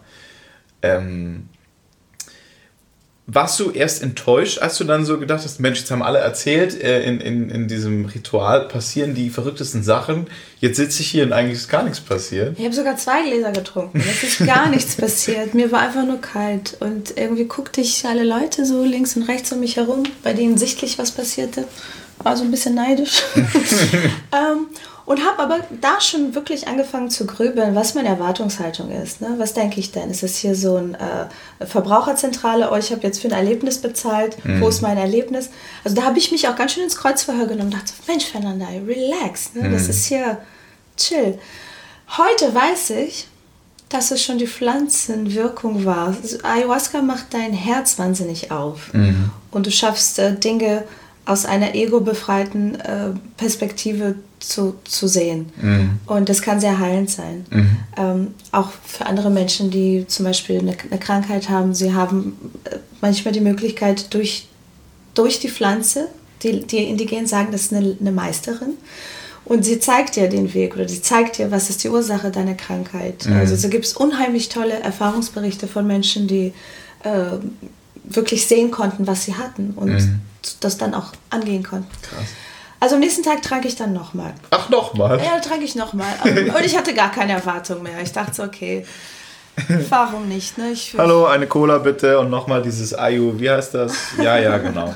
S2: Warst du erst enttäuscht, als du dann so gedacht hast, Mensch, jetzt haben alle erzählt, in diesem Ritual passieren die verrücktesten Sachen, jetzt sitze ich hier und eigentlich ist gar nichts passiert?
S1: Ich habe sogar 2 Gläser getrunken, es ist gar nichts passiert, mir war einfach nur kalt, und irgendwie guckte ich alle Leute so links und rechts um mich herum, bei denen sichtlich was passierte, war so ein bisschen neidisch. Und habe aber da schon wirklich angefangen zu grübeln, was meine Erwartungshaltung ist. Ne? Was denke ich denn? Ist es hier so eine Verbraucherzentrale? Ich habe jetzt für ein Erlebnis bezahlt. Wo ist mein Erlebnis? Also da habe ich mich auch ganz schön ins Kreuzverhör genommen und dachte, Mensch, Fernanda, relax. Ne? Das ist hier chill. Heute weiß ich, dass es schon die Pflanzenwirkung war. Also Ayahuasca macht dein Herz wahnsinnig auf. Und du schaffst Dinge aus einer ego-befreiten Perspektive zu sehen. Und das kann sehr heilend sein. Auch für andere Menschen, die zum Beispiel eine Krankheit haben, sie haben manchmal die Möglichkeit, durch die Pflanze, die Indigenen sagen, das ist eine Meisterin, und sie zeigt dir den Weg oder sie zeigt dir, was ist die Ursache deiner Krankheit. Also so gibt es unheimlich tolle Erfahrungsberichte von Menschen, die wirklich sehen konnten, was sie hatten und das dann auch angehen konnten.
S2: Krass.
S1: Also am nächsten Tag trank ich dann nochmal.
S2: Ach, nochmal?
S1: Ja, trank ich nochmal. Und ich hatte gar keine Erwartung mehr. Ich dachte so, okay, warum nicht? Ne?
S2: Hallo, eine Cola bitte und nochmal dieses Ayu, wie heißt das? Ja, genau.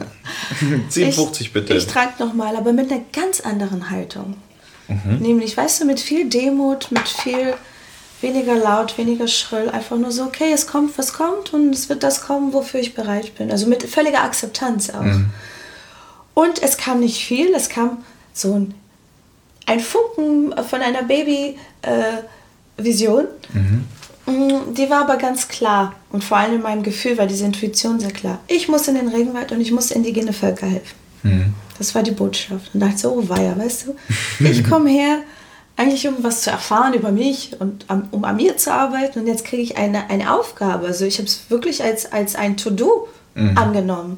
S2: 57 bitte.
S1: Ich trank nochmal, aber mit einer ganz anderen Haltung. Nämlich, weißt du, mit viel Demut, mit viel weniger laut, weniger schrill, einfach nur so, okay, es kommt, was kommt und es wird das kommen, wofür ich bereit bin. Also mit völliger Akzeptanz auch. Und es kam nicht viel, es kam so ein Funken von einer Baby-Vision. Die war aber ganz klar und vor allem in meinem Gefühl war diese Intuition sehr klar. Ich muss in den Regenwald und ich muss indigene Völker helfen. Das war die Botschaft. Und da dachte ich so, oh weia, weißt du, ich komme her, eigentlich um was zu erfahren über mich und um an mir zu arbeiten und jetzt kriege ich eine Aufgabe. Also ich habe es wirklich als ein To-Do angenommen.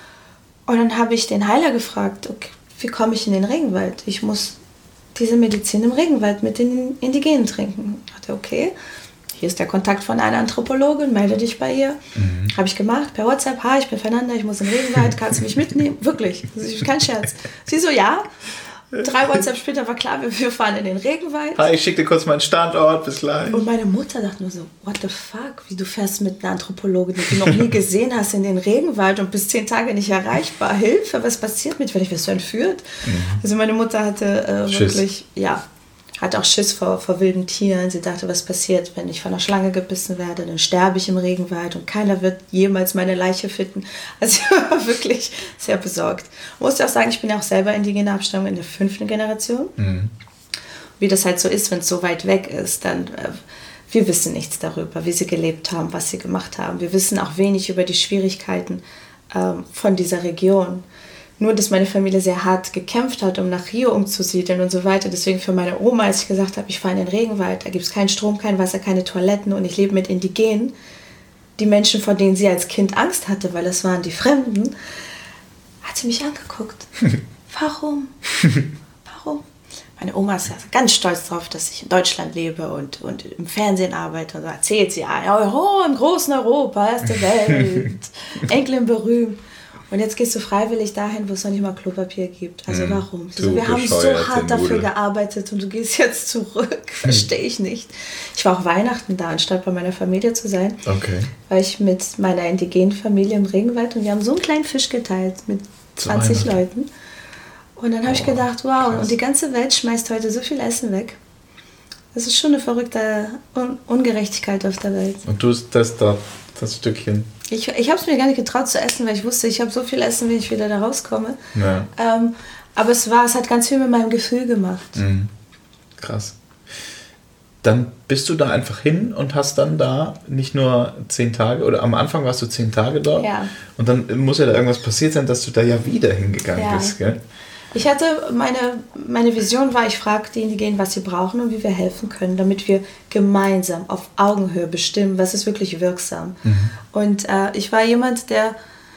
S1: Und dann habe ich den Heiler gefragt, okay, wie komme ich in den Regenwald? Ich muss diese Medizin im Regenwald mit den Indigenen trinken. Ich dachte, okay, hier ist der Kontakt von einer Anthropologin, melde dich bei ihr. Habe ich gemacht, per WhatsApp, hi, ich bin Fernanda, ich muss in den Regenwald, kannst du mich mitnehmen? Wirklich, das ist kein Scherz. Sie so, ja. 3 WhatsApp später war klar, wir fahren in den Regenwald.
S2: Hi, ich schicke dir kurz meinen Standort, bis gleich.
S1: Und meine Mutter dachte nur so, what the fuck, wie du fährst mit einer Anthropologin, die du noch nie gesehen hast, in den Regenwald und bist 10 Tage nicht erreichbar. Hilfe, was passiert mit dir? Vielleicht wirst du entführt. Also meine Mutter hatte wirklich, hatte auch Schiss vor wilden Tieren. Sie dachte, was passiert, wenn ich von einer Schlange gebissen werde, dann sterbe ich im Regenwald und keiner wird jemals meine Leiche finden. Also ich war wirklich sehr besorgt. Ich muss auch sagen, ich bin ja auch selber indigene Abstammung in der 5. Generation. Wie das halt so ist, wenn es so weit weg ist, dann wir wissen nichts darüber, wie sie gelebt haben, was sie gemacht haben. Wir wissen auch wenig über die Schwierigkeiten von dieser Region. Nur, dass meine Familie sehr hart gekämpft hat, um nach Rio umzusiedeln und so weiter. Deswegen für meine Oma, als ich gesagt habe, ich fahre in den Regenwald, da gibt es keinen Strom, kein Wasser, keine Toiletten und ich lebe mit Indigenen, die Menschen, vor denen sie als Kind Angst hatte, weil das waren die Fremden, hat sie mich angeguckt. Warum? Warum? Meine Oma ist ja ganz stolz darauf, dass ich in Deutschland lebe und im Fernsehen arbeite. Und so erzählt sie, im großen Europa, erste Welt, Enkelin berühmt. Und jetzt gehst du freiwillig dahin, wo es noch nicht mal Klopapier gibt. Also warum? Also wir haben so hart dafür gearbeitet und du gehst jetzt zurück. Verstehe ich nicht. Ich war auch Weihnachten da, anstatt bei meiner Familie zu sein.
S2: Okay.
S1: War ich mit meiner indigenen Familie im Regenwald und wir haben so einen kleinen Fisch geteilt mit 20 Leuten. Und dann habe ich gedacht, wow, krass. Und die ganze Welt schmeißt heute so viel Essen weg. Das ist schon eine verrückte Ungerechtigkeit auf der Welt.
S2: Und du das Stückchen?
S1: Ich habe es mir gar nicht getraut zu essen, weil ich wusste, ich habe so viel Essen, wenn ich wieder da rauskomme.
S2: Ja.
S1: Aber es hat ganz viel mit meinem Gefühl gemacht.
S2: Krass. Dann bist du da einfach hin und hast dann da nicht nur 10 Tage, oder am Anfang warst du 10 Tage dort.
S1: Ja.
S2: Und dann muss ja da irgendwas passiert sein, dass du da ja wieder hingegangen bist, gell?
S1: Ich hatte, meine Vision war, ich frage die Indigenen, was sie brauchen und wie wir helfen können, damit wir gemeinsam auf Augenhöhe bestimmen, was ist wirklich wirksam. Und ich war jemand, der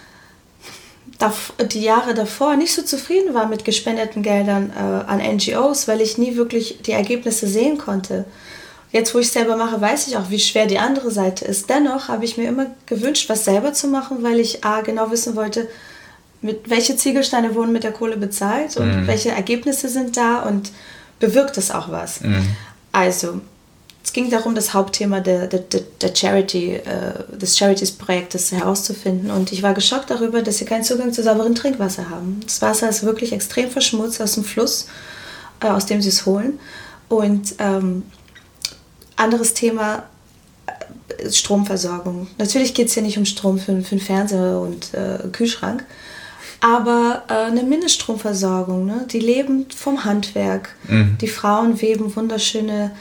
S1: die Jahre davor nicht so zufrieden war mit gespendeten Geldern an NGOs, weil ich nie wirklich die Ergebnisse sehen konnte. Jetzt, wo ich es selber mache, weiß ich auch, wie schwer die andere Seite ist. Dennoch habe ich mir immer gewünscht, was selber zu machen, weil ich genau wissen wollte, welche Ziegelsteine wurden mit der Kohle bezahlt und welche Ergebnisse sind da und bewirkt es auch was. Also, es ging darum, das Hauptthema des Charities-Projektes herauszufinden und ich war geschockt darüber, dass sie keinen Zugang zu sauberem Trinkwasser haben. Das Wasser ist wirklich extrem verschmutzt aus dem Fluss, aus dem sie es holen. Und anderes Thema, Stromversorgung. Natürlich geht es hier nicht um Strom für einen Fernseher und Kühlschrank, aber eine Mindeststromversorgung. Ne? Die leben vom Handwerk. Die Frauen weben wunderschöne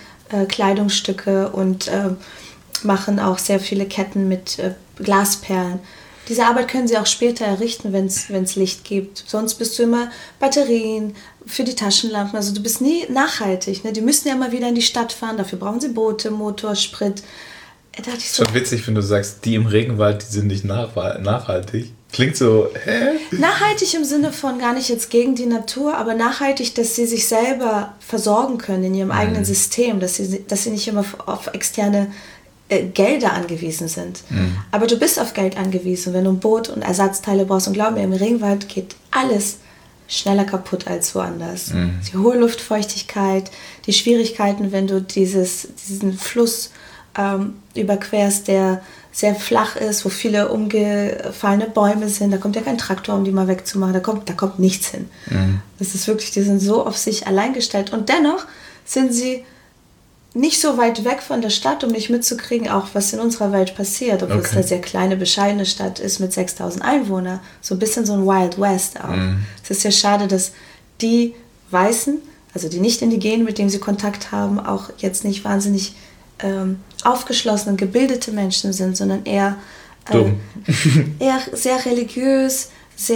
S1: Kleidungsstücke und machen auch sehr viele Ketten mit Glasperlen. diese Arbeit können sie auch später errichten, wenn es Licht gibt. Sonst bist du immer Batterien für die Taschenlampen. Also du bist nie nachhaltig. Ne? Die müssen ja mal wieder in die Stadt fahren. Dafür brauchen sie Boote, Motor, Sprit. Da dachte ich so,
S2: schon witzig, wenn du sagst, die im Regenwald, die sind nicht nachhaltig. Klingt so, hä?
S1: nachhaltig im Sinne von gar nicht jetzt gegen die Natur, aber nachhaltig, dass sie sich selber versorgen können in ihrem eigenen System, dass sie nicht immer auf externe Gelder angewiesen sind. Aber du bist auf Geld angewiesen, wenn du ein Boot und Ersatzteile brauchst. Und glaub mir, im Regenwald geht alles schneller kaputt als woanders. Die hohe Luftfeuchtigkeit, die Schwierigkeiten, wenn du diesen Fluss überquerst, der sehr flach ist, wo viele umgefallene Bäume sind. Da kommt ja kein Traktor, um die mal wegzumachen. Da kommt nichts hin. Das ist wirklich, die sind so auf sich allein gestellt. Und dennoch sind sie nicht so weit weg von der Stadt, um nicht mitzukriegen, auch was in unserer Welt passiert. Obwohl es eine sehr kleine, bescheidene Stadt ist mit 6.000 Einwohnern. So ein bisschen so ein Wild West auch. Es ist ja schade, dass die Weißen, also die Nicht-Indigenen, mit denen sie Kontakt haben, auch jetzt nicht wahnsinnig aufgeschlossene, gebildete Menschen sind, sondern eher sehr religiös,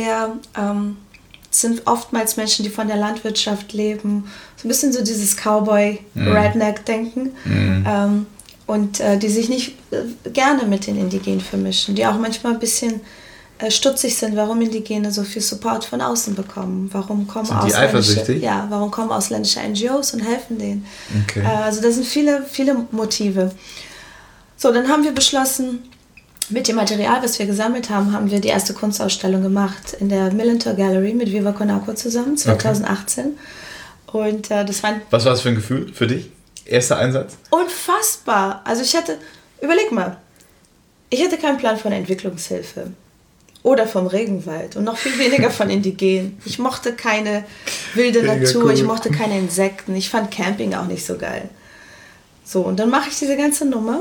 S1: sind oftmals Menschen, die von der Landwirtschaft leben, so ein bisschen so dieses Cowboy-Redneck-Denken und die sich nicht gerne mit den Indigenen vermischen, die auch manchmal ein bisschen stutzig sind, warum Indigene so viel Support von außen bekommen. Warum kommen ausländische NGOs und helfen denen? Okay. Also da sind viele, viele Motive. So, dann haben wir beschlossen, mit dem Material, was wir gesammelt haben, haben wir die erste Kunstausstellung gemacht in der Millantor Gallery mit Viva Con Agua zusammen, 2018. Und das war
S2: was war das für ein Gefühl für dich? Erster Einsatz?
S1: Unfassbar. Also überleg mal, ich hatte keinen Plan von Entwicklungshilfe. Oder vom Regenwald und noch viel weniger von Indigenen. Ich mochte keine wilde Natur, cool. Ich mochte keine Insekten. Ich fand Camping auch nicht so geil. So, und dann mache ich diese ganze Nummer.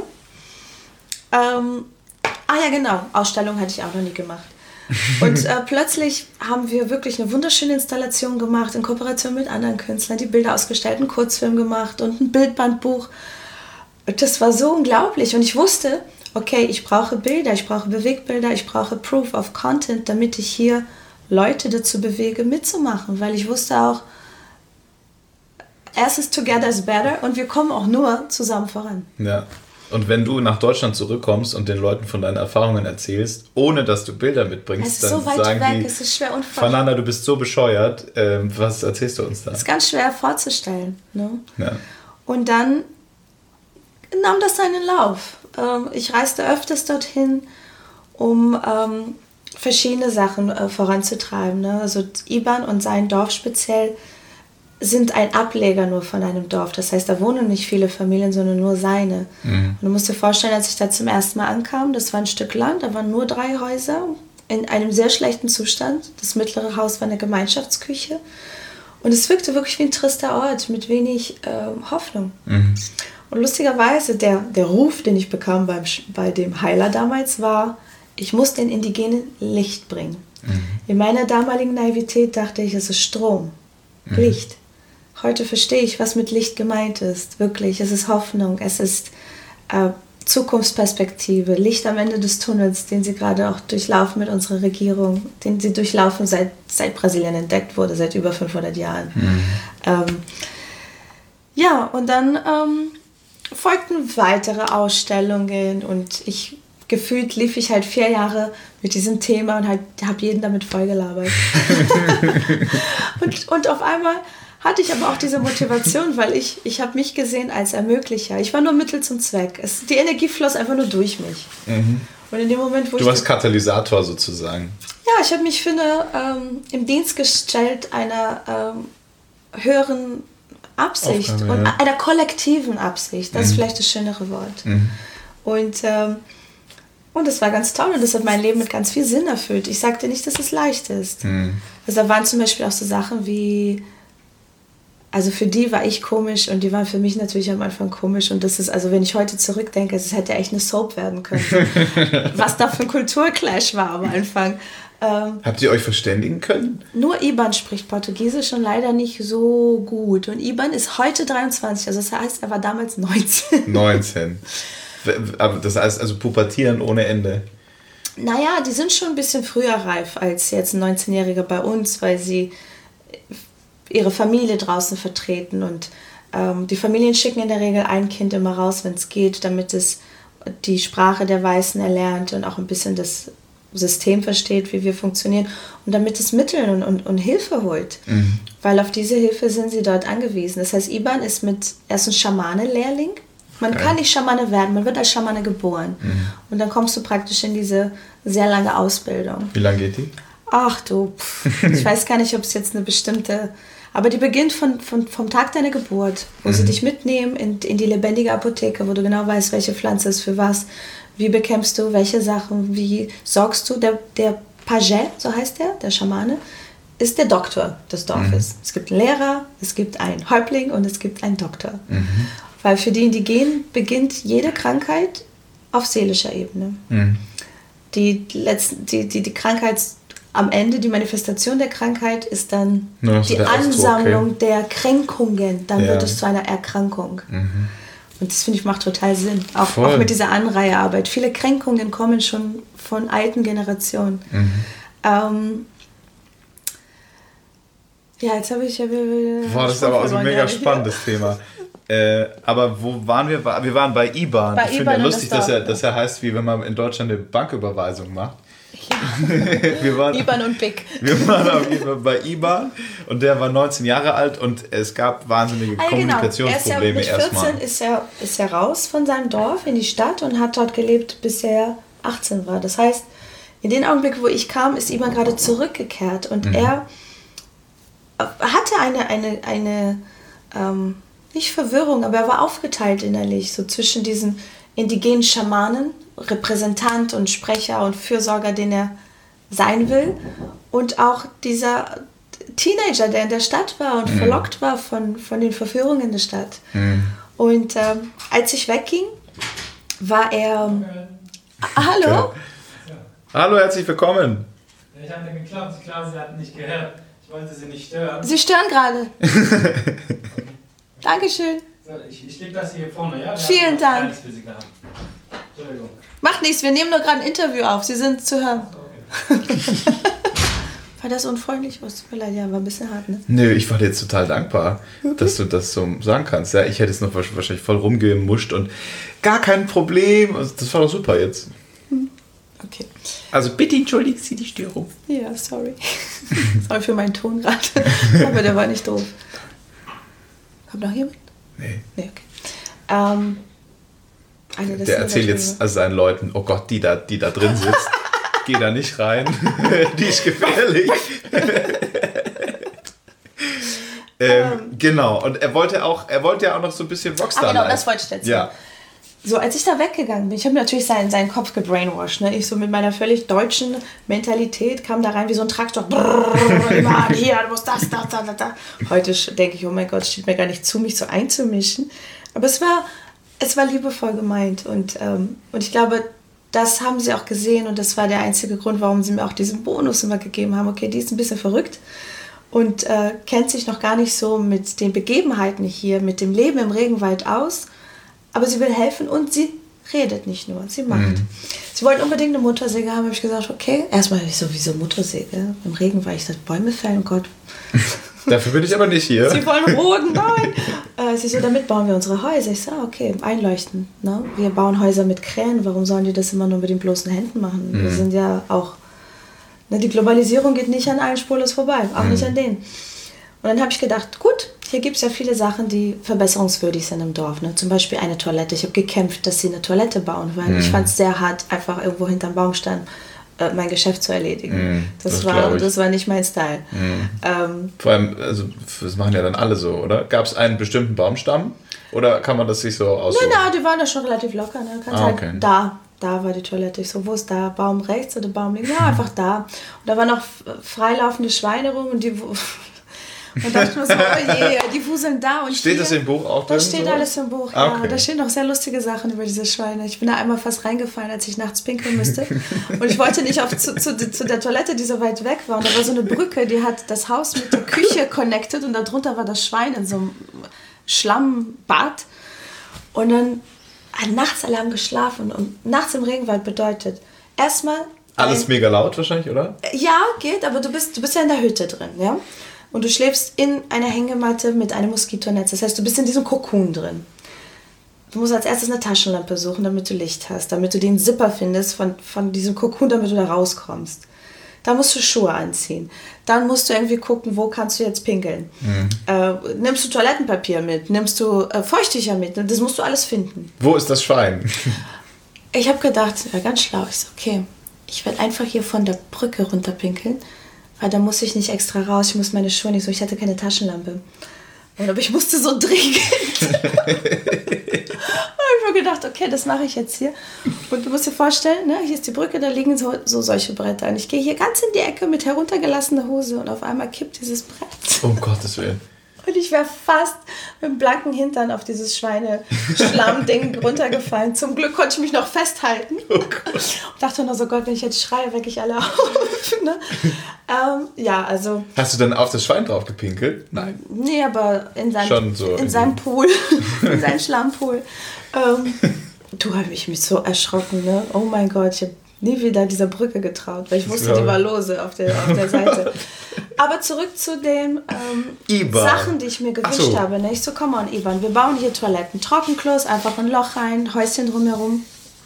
S1: Ja genau, Ausstellung hatte ich auch noch nie gemacht. Und plötzlich haben wir wirklich eine wunderschöne Installation gemacht, in Kooperation mit anderen Künstlern, die Bilder ausgestellt, einen Kurzfilm gemacht und ein Bildbandbuch. Das war so unglaublich und ich wusste, okay, ich brauche Bilder, ich brauche Bewegbilder, ich brauche Proof of Content, damit ich hier Leute dazu bewege, mitzumachen, weil ich wusste auch, erstens together is better und wir kommen auch nur zusammen voran.
S2: Ja. Und wenn du nach Deutschland zurückkommst und den Leuten von deinen Erfahrungen erzählst, ohne dass du Bilder mitbringst, dann so weit sagen weg, die,
S1: es ist schwer
S2: Fernanda, du bist so bescheuert, was erzählst du uns da?
S1: Das ist ganz schwer vorzustellen. Ne?
S2: Ja.
S1: Und dann nahm das seinen Lauf. Ich reiste öfters dorthin, um verschiedene Sachen voranzutreiben. Ne? Also IBAN und sein Dorf speziell sind ein Ableger nur von einem Dorf. Das heißt, da wohnen nicht viele Familien, sondern nur seine. Und du musst dir vorstellen, als ich da zum ersten Mal ankam, das war ein Stück Land, da waren nur 3 Häuser in einem sehr schlechten Zustand. Das mittlere Haus war eine Gemeinschaftsküche. Und es wirkte wirklich wie ein trister Ort mit wenig Hoffnung. Und lustigerweise, der Ruf, den ich bekam bei dem Heiler damals, war, ich muss den Indigenen Licht bringen. In meiner damaligen Naivität dachte ich, es ist Strom, Licht. Heute verstehe ich, was mit Licht gemeint ist. Wirklich, es ist Hoffnung, es ist Zukunftsperspektive, Licht am Ende des Tunnels, den sie gerade auch durchlaufen mit unserer Regierung, den sie durchlaufen, seit Brasilien entdeckt wurde, seit über 500 Jahren. Ja, und dann folgten weitere Ausstellungen und gefühlt lief ich halt 4 Jahre mit diesem Thema und habe jeden damit vollgelabert. und auf einmal hatte ich aber auch diese Motivation, weil ich habe mich gesehen als Ermöglicher. Ich war nur Mittel zum Zweck. Die Energie floss einfach nur durch mich. Und in dem Moment, wo
S2: du warst Katalysator sozusagen.
S1: Ja, ich habe mich im Dienst gestellt einer höheren Absicht und einer kollektiven Absicht. Das ist vielleicht das schönere Wort. Und das war ganz toll und das hat mein Leben mit ganz viel Sinn erfüllt. Ich sagte nicht, dass es leicht ist. Also da waren zum Beispiel auch so Sachen wie, also für die war ich komisch und die waren für mich natürlich am Anfang komisch und das ist, also wenn ich heute zurückdenke, es hätte echt eine Soap werden können. Was da für ein Kulturclash war am Anfang.
S2: Habt ihr euch verständigen können?
S1: Nur Iban spricht Portugiesisch und leider nicht so gut. Und Iban ist heute 23, also das heißt, er war damals 19.
S2: 19. Aber das heißt also pubertieren ohne Ende.
S1: Naja, die sind schon ein bisschen früher reif als jetzt ein 19-Jähriger bei uns, weil sie ihre Familie draußen vertreten und die Familien schicken in der Regel ein Kind immer raus, wenn es geht, damit es die Sprache der Weißen erlernt und auch ein bisschen das System versteht, wie wir funktionieren und damit es Mittel und Hilfe holt. Mhm. Weil auf diese Hilfe sind sie dort angewiesen. Das heißt, Iban ist erst ein Schamane-Lehrling. Man kann nicht Schamane werden, man wird als Schamane geboren. Mhm. Und dann kommst du praktisch in diese sehr lange Ausbildung.
S2: Wie lange geht die?
S1: Ach du, ich weiß gar nicht, ob es jetzt eine bestimmte... Aber die beginnt vom Tag deiner Geburt, wo sie dich mitnehmen in die lebendige Apotheke, wo du genau weißt, welche Pflanze ist für was, wie bekämpfst du welche Sachen, wie sorgst du. Der Paget, so heißt der Schamane, ist der Doktor des Dorfes. Es gibt einen Lehrer, es gibt einen Häuptling und es gibt einen Doktor. Mhm. Weil für die Indigenen beginnt jede Krankheit auf seelischer Ebene. Mhm. Die Krankheit am Ende, die Manifestation der Krankheit ist dann die Ansammlung der Kränkungen. Dann wird es zu einer Erkrankung. Mhm. Und das, finde ich, macht total Sinn. Auch mit dieser Anreihearbeit. Viele Kränkungen kommen schon von alten Generationen. Mhm. Jetzt habe ich ja...
S2: Boah, das ist aber auch so ein mega spannendes Thema. Aber wo waren wir? Wir waren bei IBAN. Ich finde ja lustig, dass er heißt, wie wenn man in Deutschland eine Banküberweisung macht.
S1: Ja. IBAN und BIC.
S2: Wir waren auf jeden Fall bei IBAN und der war 19 Jahre alt und es gab wahnsinnige Kommunikationsprobleme erstmal.
S1: Mit 14 ist er raus von seinem Dorf in die Stadt und hat dort gelebt, bis er 18 war. Das heißt, in dem Augenblick, wo ich kam, ist IBAN gerade zurückgekehrt und er hatte eine nicht Verwirrung, aber er war aufgeteilt innerlich, so zwischen diesen indigenen Schamanen, Repräsentant und Sprecher und Fürsorger, den er sein will, und auch dieser Teenager, der in der Stadt war und verlockt war von den Verführungen der Stadt. Und als ich wegging, war er... Hallo?
S2: Ja. Hallo, herzlich willkommen.
S3: Ich habe geklappt, klar, Sie hatten nicht gehört. Ich wollte Sie nicht stören.
S1: Sie stören gerade. Dankeschön.
S3: So, ich lege das hier vorne, ja?
S1: Vielen Dank.
S3: Für Sie gehabt. Entschuldigung.
S1: Macht nichts, wir nehmen nur gerade ein Interview auf. Sie sind zu hören. Okay. War das unfreundlich? Oh, tut mir leid, ja, war ein bisschen hart, ne?
S2: Nö, ich war dir jetzt total dankbar, dass du das so sagen kannst. Ja, ich hätte es noch wahrscheinlich voll rumgemuscht und gar kein Problem. Also, das war doch super jetzt.
S1: Okay.
S2: Also bitte entschuldigen Sie die Störung.
S1: Ja, sorry. Sorry für meinen Ton gerade. Aber der war nicht doof. Kommt noch jemand?
S2: Nee,
S1: okay.
S2: Der erzählt jetzt seinen Leuten, oh Gott, die da drin sitzt, geh da nicht rein, die ist gefährlich. Genau, und er wollte ja auch noch so ein bisschen Rockstar
S1: genau, das wollte ich erzählen. Ja. So, als ich da weggegangen bin, ich habe natürlich seinen Kopf gebrainwashed. Ne? Ich so mit meiner völlig deutschen Mentalität kam da rein wie so ein Traktor. Immer hier, du musst das. Heute denke ich, oh mein Gott, steht mir gar nicht zu, mich so einzumischen. Aber es war liebevoll gemeint. Und ich glaube, das haben sie auch gesehen. Und das war der einzige Grund, warum sie mir auch diesen Bonus immer gegeben haben. Okay, die ist ein bisschen verrückt und kennt sich noch gar nicht so mit den Begebenheiten hier, mit dem Leben im Regenwald aus. Aber sie will helfen und sie redet nicht nur, sie macht. Sie wollten unbedingt eine Motorsäge haben, habe ich gesagt, okay. Erstmal sowieso Motorsäge. Im Regen war ich das Bäume fällen, Gott.
S2: Dafür bin ich aber nicht hier.
S1: Sie wollen roden, nein. Sie so, damit bauen wir unsere Häuser. Ich so, okay, einleuchten. Ne? Wir bauen Häuser mit Krähen, warum sollen die das immer nur mit den bloßen Händen machen? Wir sind ja auch, ne, die Globalisierung geht nicht an allen spurlos vorbei, auch nicht an denen. Und dann habe ich gedacht, gut, hier gibt es ja viele Sachen, die verbesserungswürdig sind im Dorf. Ne? Zum Beispiel eine Toilette. Ich habe gekämpft, dass sie eine Toilette bauen, weil ich fand es sehr hart, einfach irgendwo hinterm Baum stand, mein Geschäft zu erledigen. Das war nicht mein Style.
S2: Vor allem, also das machen ja dann alle so, oder? Gab es einen bestimmten Baumstamm? Oder kann man das sich so aussuchen?
S1: Nein, die waren da schon relativ locker. Ne?
S2: Okay.
S1: Da war die Toilette. Ich so, wo ist da? Baum rechts oder Baum links? Ja, einfach da. Und da waren noch freilaufende Schweine rum und die... Und dachte ich mir so, oh je, die wuseln da und
S2: steht hier. Das im Buch auch drin?
S1: Das steht alles im Buch, ja. Okay. Da stehen noch sehr lustige Sachen über diese Schweine. Ich bin da einmal fast reingefallen, als ich nachts pinkeln müsste. Und ich wollte nicht zu der Toilette, die so weit weg war. Und da war so eine Brücke, die hat das Haus mit der Küche connected und darunter war das Schwein in so einem Schlammbad. Und dann hat nachts Alarm geschlafen. Und nachts im Regenwald bedeutet, erstmal
S2: Alles mega laut wahrscheinlich, oder?
S1: Ja, geht, aber du bist ja in der Hütte drin, ja? Und du schläfst in einer Hängematte mit einem Moskitonetz. Das heißt, du bist in diesem Kokon drin. Du musst als erstes eine Taschenlampe suchen, damit du Licht hast, damit du den Zipper findest von diesem Kokon, damit du da rauskommst. Da musst du Schuhe anziehen. Dann musst du irgendwie gucken, wo kannst du jetzt pinkeln. Nimmst du Toilettenpapier mit? Nimmst du Feuchttücher mit? Das musst du alles finden.
S2: Wo ist das Schwein?
S1: Ich habe gedacht, ja, ganz schlau. Ich so, okay, ich werde einfach hier von der Brücke runterpinkeln, weil da muss ich nicht extra raus. Ich muss meine Schuhe nicht so. Ich hatte keine Taschenlampe. Aber ich musste so dringend. Ich habe gedacht, okay, das mache ich jetzt hier. Und du musst dir vorstellen, ne, hier ist die Brücke, da liegen so solche Bretter. Und ich gehe hier ganz in die Ecke mit heruntergelassener Hose und auf einmal kippt dieses Brett.
S2: Um Gottes Willen.
S1: Und ich wäre fast mit dem blanken Hintern auf dieses Schweine-Schlamm-Ding runtergefallen. Zum Glück konnte ich mich noch festhalten. Oh Gott. Und dachte nur so, Gott, wenn ich jetzt schreie, wecke ich alle auf. Ne? Ja, also...
S2: Hast du dann auf das Schwein drauf gepinkelt? Nein.
S1: Nee, aber in seinem,
S2: so
S1: in seinem Pool, in seinem Schlammpool. Du, habe ich mich so erschrocken, ne? Oh mein Gott, ich habe nie wieder dieser Brücke getraut, weil ich wusste, die war lose auf der Seite. Aber zurück zu den Sachen, die ich mir gewünscht habe. Ne? Ich so, come on, Ivan, wir bauen hier Toiletten. Trockenklos, einfach ein Loch rein, Häuschen drumherum.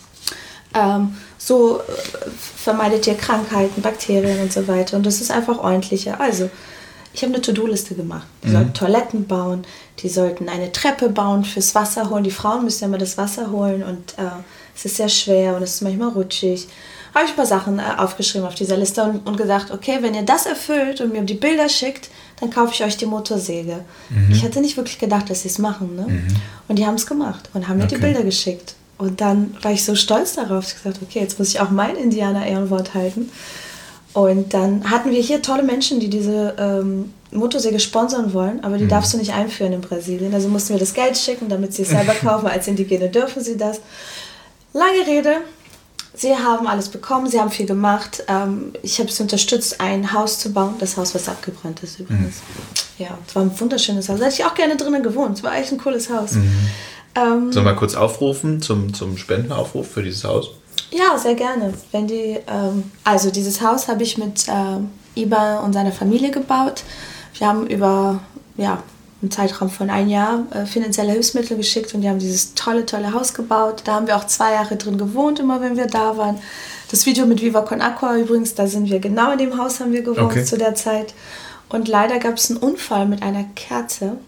S1: So vermeidet ihr Krankheiten, Bakterien und so weiter. Und das ist einfach ordentlicher. Also, ich habe eine To-Do-Liste gemacht. Die sollten Toiletten bauen, die sollten eine Treppe bauen fürs Wasser holen. Die Frauen müssen ja immer das Wasser holen und es ist sehr schwer und es ist manchmal rutschig. Habe ich ein paar Sachen aufgeschrieben auf dieser Liste und gesagt, okay, wenn ihr das erfüllt und mir die Bilder schickt, dann kaufe ich euch die Motorsäge. Ich hatte nicht wirklich gedacht, dass sie es machen. Ne? Und die haben es gemacht und haben mir die Bilder geschickt. Und dann war ich so stolz darauf, ich gesagt, okay, jetzt muss ich auch mein Indianer-Ehrenwort halten. Und dann hatten wir hier tolle Menschen, die diese Motorsäge sponsern wollen, aber die darfst du nicht einführen in Brasilien. Also mussten wir das Geld schicken, damit sie es selber kaufen. Als Indigene dürfen sie das. Lange Rede, sie haben alles bekommen, sie haben viel gemacht. Ich habe sie unterstützt, ein Haus zu bauen. Das Haus, was abgebrannt ist übrigens. Ja, es war ein wunderschönes Haus. Da hätte ich auch gerne drinnen gewohnt. Es war echt ein cooles Haus.
S2: Sollen wir mal kurz aufrufen zum Spendenaufruf für dieses Haus?
S1: Ja, sehr gerne. Wenn die, also dieses Haus habe ich mit Iba und seiner Familie gebaut. Wir haben über einen Zeitraum von 1 Jahr finanzielle Hilfsmittel geschickt und die haben dieses tolle Haus gebaut. Da haben wir auch 2 Jahre drin gewohnt, immer wenn wir da waren. Das Video mit Viva con Aqua übrigens, da sind wir genau in dem Haus, haben wir gewohnt zu der Zeit. Und leider gab es einen Unfall mit einer Kerze.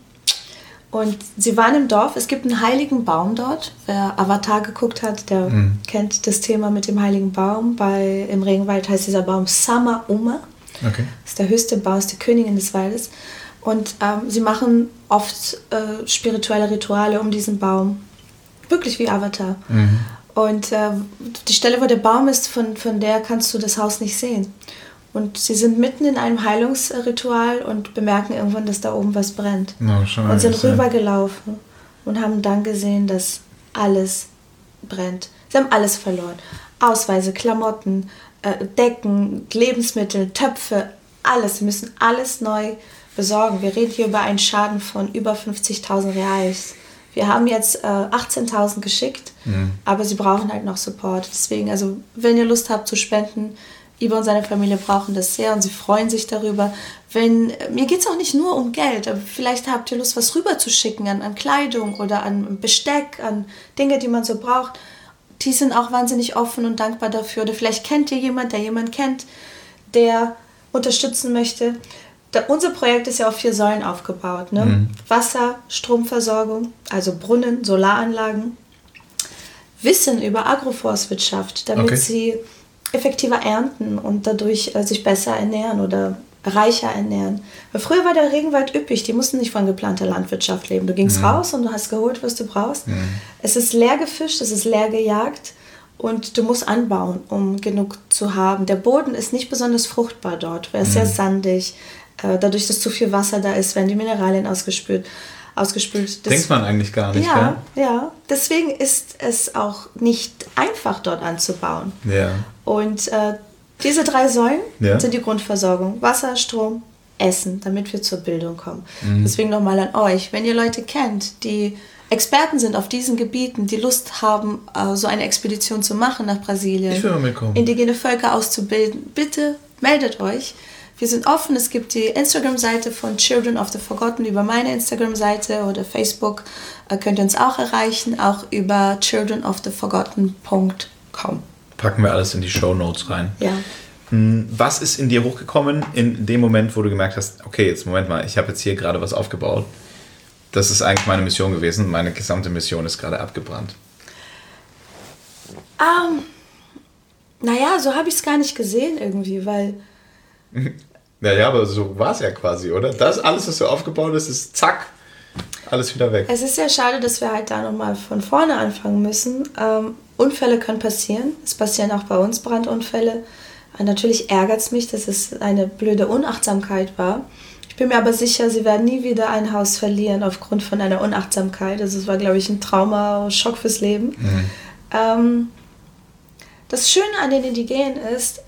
S1: Und sie waren im Dorf, es gibt einen heiligen Baum dort. Wer Avatar geguckt hat, der kennt das Thema mit dem heiligen Baum. Im Regenwald heißt dieser Baum Sama Uma. Okay. Das ist der höchste Baum, ist die Königin des Waldes. Und sie machen oft spirituelle Rituale um diesen Baum. Wirklich wie Avatar. Und die Stelle, wo der Baum ist, von der kannst du das Haus nicht sehen. Und sie sind mitten in einem Heilungsritual und bemerken irgendwann, dass da oben was brennt. Und sind rübergelaufen und haben dann gesehen, dass alles brennt. Sie haben alles verloren. Ausweise, Klamotten, Decken, Lebensmittel, Töpfe, alles. Sie müssen alles neu besorgen. Wir reden hier über einen Schaden von über 50.000 Reais. Wir haben jetzt 18.000 geschickt, aber sie brauchen halt noch Support. Deswegen, also wenn ihr Lust habt zu spenden, Iba und seine Familie brauchen das sehr und sie freuen sich darüber. Mir geht es auch nicht nur um Geld, aber vielleicht habt ihr Lust, was rüberzuschicken an Kleidung oder an Besteck, an Dinge, die man so braucht. Die sind auch wahnsinnig offen und dankbar dafür. Oder vielleicht kennt ihr jemanden, der jemanden kennt, der unterstützen möchte. Unser Projekt ist ja auf 4 Säulen aufgebaut. Ne? Wasser, Stromversorgung, also Brunnen, Solaranlagen. Wissen über Agroforstwirtschaft, damit sie effektiver ernten und dadurch sich besser ernähren oder reicher ernähren. Weil früher war der Regenwald üppig, die mussten nicht von geplanter Landwirtschaft leben. Du gingst raus und du hast geholt, was du brauchst. Es ist leer gefischt, es ist leer gejagt und du musst anbauen, um genug zu haben. Der Boden ist nicht besonders fruchtbar dort, er ist sehr sandig. Dadurch, dass zu viel Wasser da ist, werden die Mineralien ausgespült.
S2: Denkt man eigentlich gar nicht,
S1: ja, gell? Ja, deswegen ist es auch nicht einfach, dort anzubauen. Ja. Und diese 3 Säulen sind die Grundversorgung. Wasser, Strom, Essen, damit wir zur Bildung kommen. Deswegen nochmal an euch, wenn ihr Leute kennt, die Experten sind auf diesen Gebieten, die Lust haben, so eine Expedition zu machen nach Brasilien,
S2: Ich will mal mitkommen.
S1: indigene Völker auszubilden, bitte meldet euch. Wir sind offen. Es gibt die Instagram-Seite von Children of the Forgotten über meine Instagram-Seite oder Facebook. Könnt ihr uns auch erreichen, auch über childrenoftheforgotten.com.
S2: Packen wir alles in die Shownotes rein.
S1: Ja.
S2: Was ist in dir hochgekommen in dem Moment, wo du gemerkt hast, okay, jetzt Moment mal, ich habe jetzt hier gerade was aufgebaut. Das ist eigentlich meine Mission gewesen. Meine gesamte Mission ist gerade abgebrannt.
S1: Naja, so habe ich es gar nicht gesehen irgendwie, weil...
S2: Naja, aber so war es ja quasi, oder? Das alles, was du aufgebaut hast, ist zack, alles wieder weg.
S1: Es ist sehr schade, dass wir halt da nochmal von vorne anfangen müssen. Unfälle können passieren. Es passieren auch bei uns Brandunfälle. Natürlich ärgert es mich, dass es eine blöde Unachtsamkeit war. Ich bin mir aber sicher, sie werden nie wieder ein Haus verlieren aufgrund von einer Unachtsamkeit. Also es war, glaube ich, ein Trauma, Schock fürs Leben. Das Schöne an den Indigenen ist,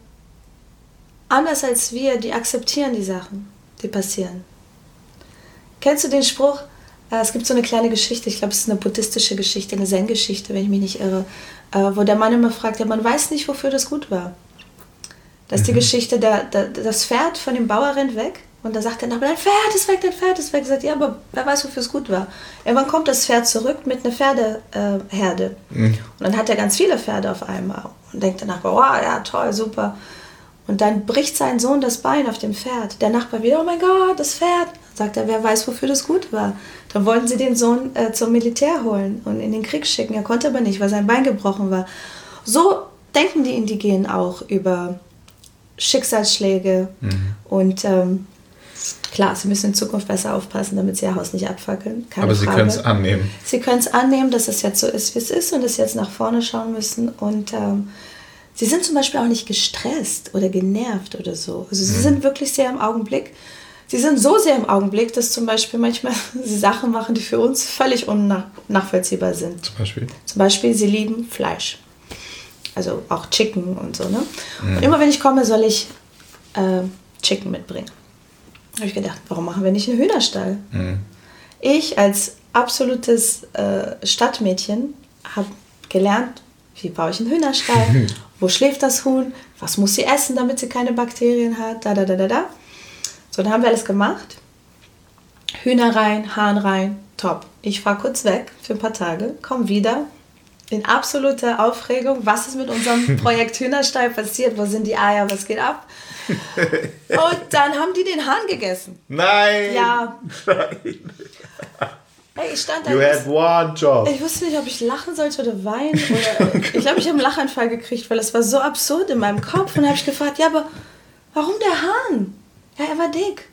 S1: anders als wir, die akzeptieren die Sachen, die passieren. Kennst du den Spruch? Es gibt so eine kleine Geschichte, ich glaube, es ist eine buddhistische Geschichte, eine Zen-Geschichte, wenn ich mich nicht irre, wo der Mann immer fragt, ja, man weiß nicht, wofür das gut war. Das ist die Geschichte, das Pferd von dem Bauer rennt weg und da sagt er, aber dein Pferd ist weg, dein Pferd ist weg. Er sagt, ja, aber wer weiß, wofür es gut war. Irgendwann kommt das Pferd zurück mit einer Pferdeherde. Und dann hat er ganz viele Pferde auf einmal und denkt danach, wow, ja, toll, super. Und dann bricht sein Sohn das Bein auf dem Pferd. Der Nachbar wieder, oh mein Gott, das Pferd. Sagt er, wer weiß, wofür das gut war. Dann wollten sie den Sohn zum Militär holen und in den Krieg schicken. Er konnte aber nicht, weil sein Bein gebrochen war. So denken die Indigenen auch über Schicksalsschläge. Und klar, sie müssen in Zukunft besser aufpassen, damit sie ihr Haus nicht abfackeln. Keine
S2: Aber sie
S1: Frage.
S2: können es annehmen.
S1: Sie können es annehmen, dass es jetzt so ist, wie es ist und dass sie jetzt nach vorne schauen müssen. Und sie sind zum Beispiel auch nicht gestresst oder genervt oder so. Also sie sind wirklich sehr im Augenblick. Sie sind so sehr im Augenblick, dass zum Beispiel manchmal sie Sachen machen, die für uns völlig unnachvollziehbar sind. Zum Beispiel, sie lieben Fleisch. Also auch Chicken und so. Ne? Und immer wenn ich komme, soll ich Chicken mitbringen. Da habe ich gedacht, warum machen wir nicht einen Hühnerstall? Ich als absolutes Stadtmädchen habe gelernt, wie baue ich einen Hühnerstall? Wo schläft das Huhn? Was muss sie essen, damit sie keine Bakterien hat? So, dann haben wir alles gemacht. Hühner rein, Hahn rein, top. Ich fahre kurz weg für ein paar Tage, komme wieder in absoluter Aufregung. Was ist mit unserem Projekt Hühnerstall passiert? Wo sind die Eier? Was geht ab? Und dann haben die den Hahn gegessen.
S2: Nein!
S1: Ja.
S2: Nein.
S1: Hey, ich stand da.
S2: You had one job.
S1: Ich wusste nicht, ob ich lachen sollte oder weinen. Oder ich glaube, ich habe einen Lachanfall gekriegt, weil es war so absurd in meinem Kopf. Und dann habe ich gefragt, ja, aber warum der Hahn? Ja, er war dick.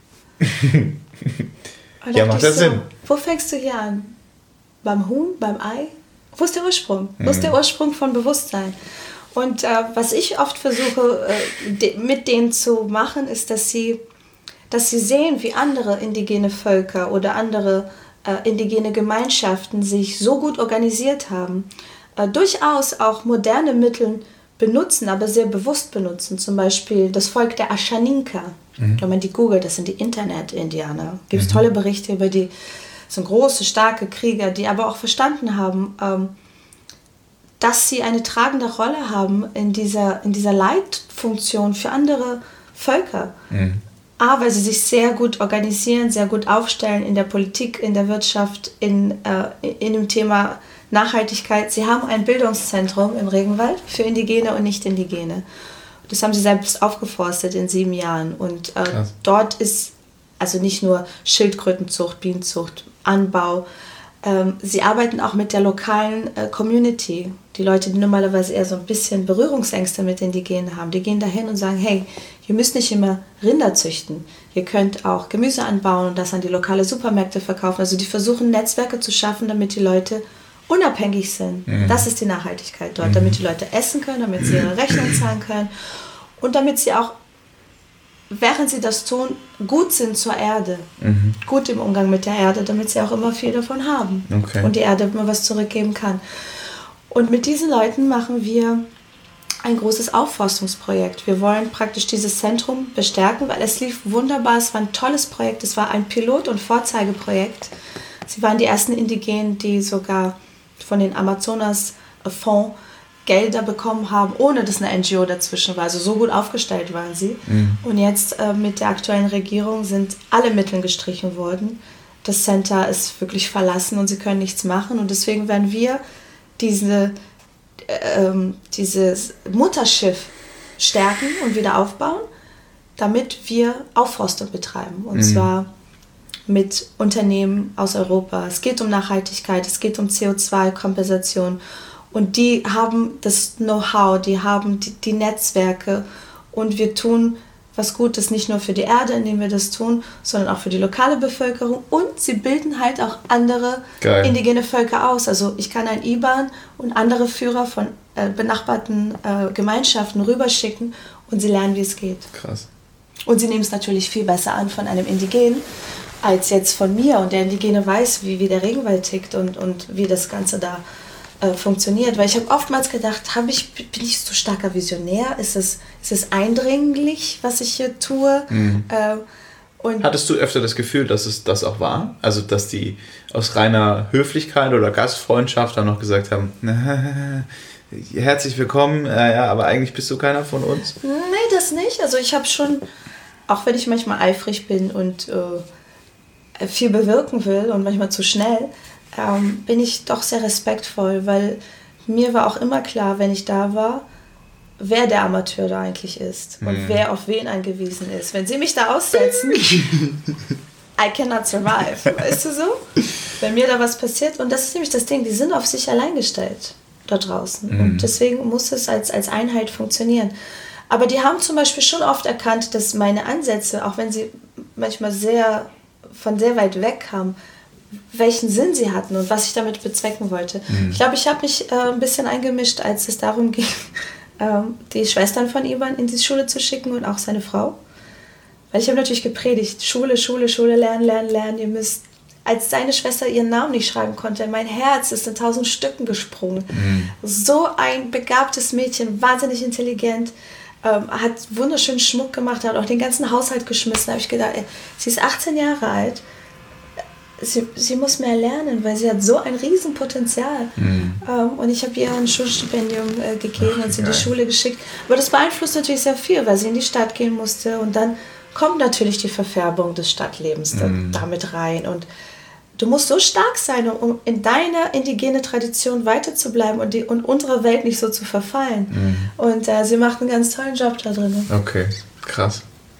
S2: Ja, macht das Sinn.
S1: Wo fängst du hier an? Beim Huhn, beim Ei? Wo ist der Ursprung? Wo ist der Ursprung von Bewusstsein? Und was ich oft versuche mit denen zu machen, ist, dass sie sehen, wie andere indigene Völker oder andere indigene Gemeinschaften sich so gut organisiert haben, durchaus auch moderne Mittel benutzen, aber sehr bewusst benutzen. Zum Beispiel das Volk der Ashaninka. Wenn man die googelt, das sind die Internet-Indianer. Gibt es tolle Berichte über die, das sind große, starke Krieger, die aber auch verstanden haben, dass sie eine tragende Rolle haben in dieser Leitfunktion für andere Völker. Weil sie sich sehr gut organisieren, sehr gut aufstellen in der Politik, in der Wirtschaft, in dem Thema Nachhaltigkeit. Sie haben ein Bildungszentrum im Regenwald für Indigene und Nicht-Indigene. Das haben sie selbst aufgeforstet in 7 Jahren. Und dort ist also nicht nur Schildkrötenzucht, Bienenzucht, Anbau. Sie arbeiten auch mit der lokalen Community. Die Leute, die normalerweise eher so ein bisschen Berührungsängste mit Indigenen haben, die gehen dahin und sagen, hey, ihr müsst nicht immer Rinder züchten. Ihr könnt auch Gemüse anbauen und das an die lokale Supermärkte verkaufen. Also die versuchen, Netzwerke zu schaffen, damit die Leute unabhängig sind. Das ist die Nachhaltigkeit dort, damit die Leute essen können, damit sie ihre Rechnung zahlen können und damit sie auch, während sie das tun, gut sind zur Erde, gut im Umgang mit der Erde, damit sie auch immer viel davon haben und die Erde immer was zurückgeben kann. Und mit diesen Leuten machen wir ein großes Aufforstungsprojekt. Wir wollen praktisch dieses Zentrum bestärken, weil es lief wunderbar, es war ein tolles Projekt, es war ein Pilot- und Vorzeigeprojekt. Sie waren die ersten Indigenen, die sogar von den Amazonas-Fonds Gelder bekommen haben, ohne dass eine NGO dazwischen war. Also so gut aufgestellt waren sie. Und jetzt mit der aktuellen Regierung sind alle Mittel gestrichen worden. Das Center ist wirklich verlassen und sie können nichts machen. Und deswegen werden wir dieses Mutterschiff stärken und wieder aufbauen, damit wir Aufforstung betreiben. Und zwar mit Unternehmen aus Europa. Es geht um Nachhaltigkeit, es geht um CO2-Kompensation. Und die haben das Know-how, die haben die Netzwerke. Und wir tun was Gutes nicht nur für die Erde, indem wir das tun, sondern auch für die lokale Bevölkerung. Und sie bilden halt auch andere indigene Völker aus. Also ich kann ein IBAN und andere Führer von benachbarten Gemeinschaften rüberschicken und sie lernen, wie es geht.
S2: Krass.
S1: Und sie nehmen es natürlich viel besser an von einem Indigenen als jetzt von mir. Und der Indigene weiß, wie der Regenwald tickt und wie das Ganze da funktioniert. Weil ich habe oftmals gedacht, bin ich so starker Visionär? Ist es eindringlich, was ich hier tue? Und
S2: hattest du öfter das Gefühl, dass es das auch war? Also, dass die aus reiner Höflichkeit oder Gastfreundschaft dann noch gesagt haben, herzlich willkommen, ja, aber eigentlich bist du keiner von uns?
S1: Nee, das nicht. Also ich habe schon, auch wenn ich manchmal eifrig bin und viel bewirken will und manchmal zu schnell, bin ich doch sehr respektvoll, weil mir war auch immer klar, wenn ich da war, wer der Amateur da eigentlich ist und wer auf wen angewiesen ist. Wenn sie mich da aussetzen, I cannot survive, weißt du so? Wenn mir da was passiert, und das ist nämlich das Ding, die sind auf sich allein gestellt da draußen und deswegen muss es als Einheit funktionieren. Aber die haben zum Beispiel schon oft erkannt, dass meine Ansätze, auch wenn sie manchmal von sehr weit weg kamen, welchen Sinn sie hatten und was ich damit bezwecken wollte. Ich glaube, ich habe mich ein bisschen eingemischt, als es darum ging, die Schwestern von Ivan in die Schule zu schicken und auch seine Frau. Weil ich habe natürlich gepredigt, Schule, lernen. Ihr müsst, als seine Schwester ihren Namen nicht schreiben konnte, mein Herz ist in 1000 Stücken gesprungen. So ein begabtes Mädchen, wahnsinnig intelligent, hat wunderschönen Schmuck gemacht, hat auch den ganzen Haushalt geschmissen. Da habe ich gedacht, sie ist 18 Jahre alt, sie muss mehr lernen, weil sie hat so ein Riesenpotenzial. Und ich habe ihr ein Schulstipendium gegeben und sie in die Schule geschickt. Aber das beeinflusst natürlich sehr viel, weil sie in die Stadt gehen musste. Und dann kommt natürlich die Verfärbung des Stadtlebens damit rein. Und du musst so stark sein, um in deiner indigene Tradition weiterzubleiben und unserer Welt nicht so zu verfallen. Und sie macht einen ganz tollen Job da drin.
S2: Okay, krass.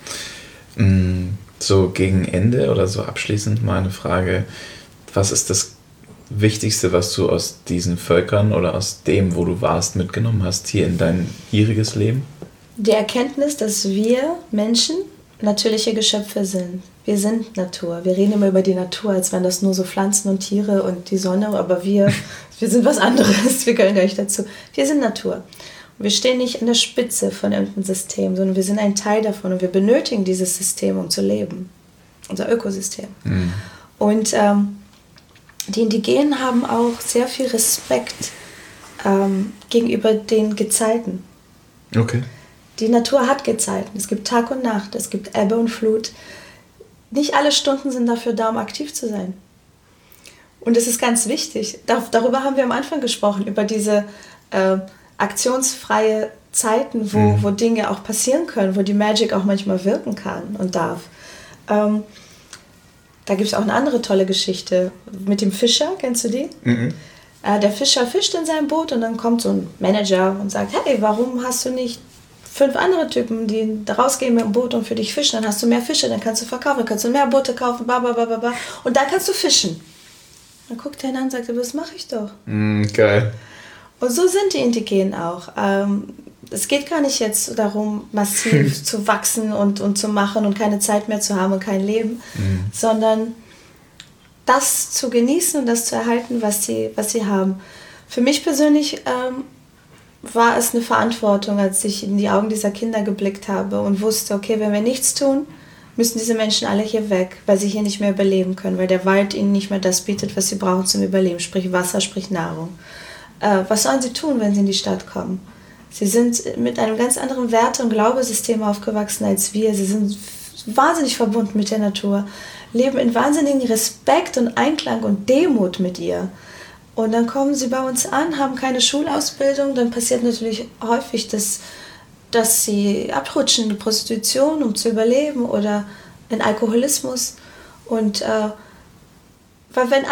S2: So gegen Ende oder so abschließend mal eine Frage. Was ist das Wichtigste, was du aus diesen Völkern oder aus dem, wo du warst, mitgenommen hast, hier in dein hieriges Leben?
S1: Die Erkenntnis, dass wir Menschen natürliche Geschöpfe sind. Wir sind Natur. Wir reden immer über die Natur, als wären das nur so Pflanzen und Tiere und die Sonne, aber wir sind was anderes. Wir gehören gar nicht dazu. Wir sind Natur. Wir stehen nicht an der Spitze von irgendeinem System, sondern wir sind ein Teil davon und wir benötigen dieses System, um zu leben. Unser Ökosystem. Und die Indigenen haben auch sehr viel Respekt gegenüber den Gezeiten.
S2: Okay.
S1: Die Natur hat Gezeiten. Es gibt Tag und Nacht, es gibt Ebbe und Flut. Nicht alle Stunden sind dafür da, um aktiv zu sein. Und es ist ganz wichtig. Darüber haben wir am Anfang gesprochen, über diese aktionsfreie Zeiten, wo Dinge auch passieren können, wo die Magic auch manchmal wirken kann und darf. Da gibt es auch eine andere tolle Geschichte mit dem Fischer, kennst du die? Der Fischer fischt in seinem Boot und dann kommt so ein Manager und sagt, hey, warum hast du nicht 5 andere Typen, die da rausgehen mit dem Boot und für dich fischen? Dann hast du mehr Fische, dann kannst du verkaufen, dann kannst du mehr Boote kaufen, und dann kannst du fischen. Dann guckt er ihn an und sagt, das mache ich doch.
S2: Geil.
S1: Und so sind die Indigenen auch. Es geht gar nicht jetzt darum, massiv zu wachsen und zu machen und keine Zeit mehr zu haben und kein Leben, sondern das zu genießen und das zu erhalten, was sie haben. Für mich persönlich war es eine Verantwortung, als ich in die Augen dieser Kinder geblickt habe und wusste, okay, wenn wir nichts tun, müssen diese Menschen alle hier weg, weil sie hier nicht mehr überleben können, weil der Wald ihnen nicht mehr das bietet, was sie brauchen zum Überleben, sprich Wasser, sprich Nahrung. Was sollen sie tun, wenn sie in die Stadt kommen? Sie sind mit einem ganz anderen Werte- und Glaubensystem aufgewachsen als wir. Sie sind wahnsinnig verbunden mit der Natur, leben in wahnsinnigen Respekt und Einklang und Demut mit ihr. Und dann kommen sie bei uns an, haben keine Schulausbildung, dann passiert natürlich häufig, dass sie abrutschen in die Prostitution, um zu überleben, oder in Alkoholismus. Und weil wenn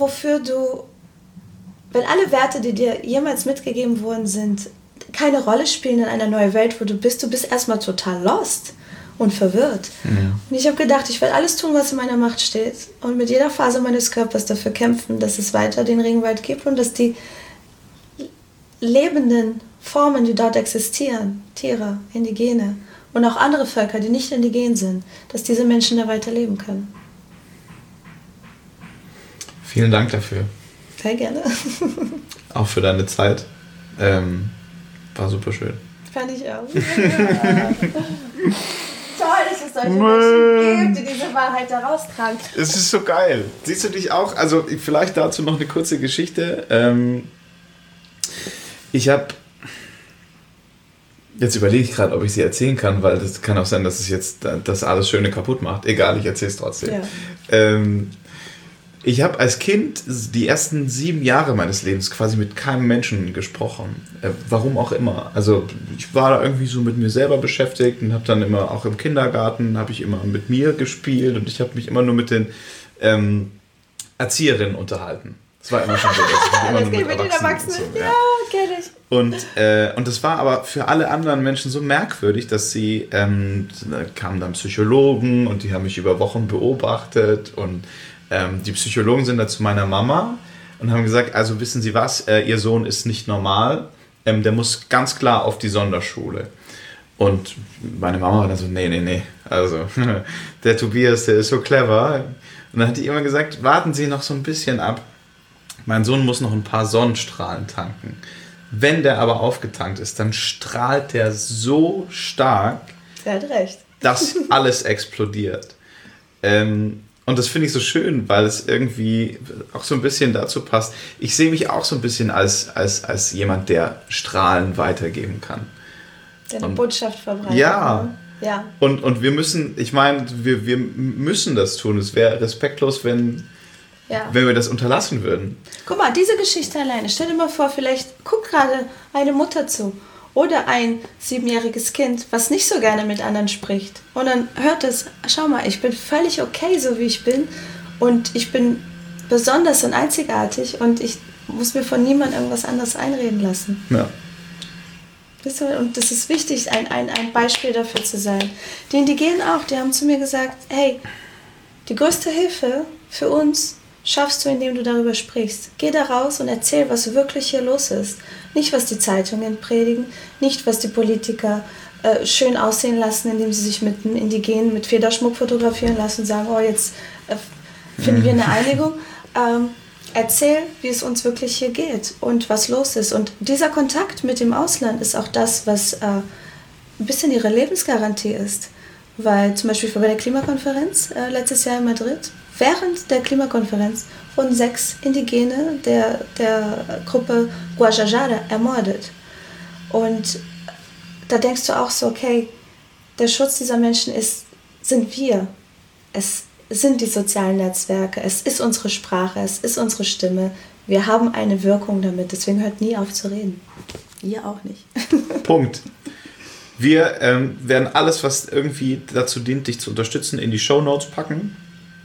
S1: alle Werte, die dir jemals mitgegeben worden sind, keine Rolle spielen in einer neuen Welt, wo du bist erstmal total lost und verwirrt. Ja. Und ich habe gedacht, ich werde alles tun, was in meiner Macht steht und mit jeder Faser meines Körpers dafür kämpfen, dass es weiter den Regenwald gibt und dass die lebenden Formen, die dort existieren, Tiere, Indigene und auch andere Völker, die nicht indigen sind, dass diese Menschen da weiter leben können.
S2: Vielen Dank dafür.
S1: Sehr gerne.
S2: Auch für deine Zeit. War super schön.
S1: Fand ich auch. Ja. Toll, dass es solche Menschen gibt, die diese Wahrheit da raustragen.
S2: Es ist so geil. Siehst du dich auch? Also vielleicht dazu noch eine kurze Geschichte. Ich habe... Jetzt überlege ich gerade, ob ich sie erzählen kann, weil das kann auch sein, dass es jetzt das alles Schöne kaputt macht. Egal, ich erzähle es trotzdem. Ja. Ich habe als Kind die ersten 7 Jahre meines Lebens quasi mit keinem Menschen gesprochen. Warum auch immer. Also ich war da irgendwie so mit mir selber beschäftigt und habe dann immer, auch im Kindergarten, habe ich immer mit mir gespielt und ich habe mich immer nur mit den Erzieherinnen unterhalten. Das war immer schon so.
S1: Das geht mit den Erwachsenen. So, ja, kenn ich.
S2: Und das war aber für alle anderen Menschen so merkwürdig, dass sie, da kamen dann Psychologen und die haben mich über Wochen beobachtet und die Psychologen sind da zu meiner Mama und haben gesagt, also wissen Sie was, Ihr Sohn ist nicht normal, der muss ganz klar auf die Sonderschule. Und meine Mama war dann so, nee, also der Tobias, der ist so clever. Und dann hat die immer gesagt, warten Sie noch so ein bisschen ab, mein Sohn muss noch ein paar Sonnenstrahlen tanken. Wenn der aber aufgetankt ist, dann strahlt der so stark,
S1: er hat recht,
S2: dass alles explodiert. Und das finde ich so schön, weil es irgendwie auch so ein bisschen dazu passt. Ich sehe mich auch so ein bisschen als jemand, der Strahlen weitergeben kann.
S1: Der eine Botschaft verbreitet.
S2: Ja.
S1: Ne? Ja.
S2: Und wir müssen, ich meine, wir müssen das tun. Es wäre respektlos, wenn wir das unterlassen würden.
S1: Guck mal, diese Geschichte alleine. Stell dir mal vor, vielleicht guckt gerade eine Mutter zu. Oder ein 7-jähriges Kind, was nicht so gerne mit anderen spricht. Und dann hört es, schau mal, ich bin völlig okay, so wie ich bin. Und ich bin besonders und einzigartig. Und ich muss mir von niemandem irgendwas anderes einreden lassen.
S2: Ja.
S1: Und das ist wichtig, ein Beispiel dafür zu sein. Die Indigenen auch, die haben zu mir gesagt, hey, die größte Hilfe für uns schaffst du, indem du darüber sprichst. Geh da raus und erzähl, was wirklich hier los ist. Nicht, was die Zeitungen predigen, nicht, was die Politiker schön aussehen lassen, indem sie sich mit den Indigenen mit Federschmuck fotografieren lassen und sagen, oh, jetzt finden wir eine Einigung. Erzähl, wie es uns wirklich hier geht und was los ist. Und dieser Kontakt mit dem Ausland ist auch das, was ein bisschen ihre Lebensgarantie ist. Weil zum Beispiel bei der Klimakonferenz letztes Jahr in Madrid, während der Klimakonferenz wurden 6 Indigene der Gruppe Guajajara ermordet. Und da denkst du auch so, okay, der Schutz dieser Menschen sind wir. Es sind die sozialen Netzwerke, es ist unsere Sprache, es ist unsere Stimme. Wir haben eine Wirkung damit, deswegen hört nie auf zu reden. Ihr auch nicht.
S2: Punkt. Wir werden alles, was irgendwie dazu dient, dich zu unterstützen, in die Shownotes packen.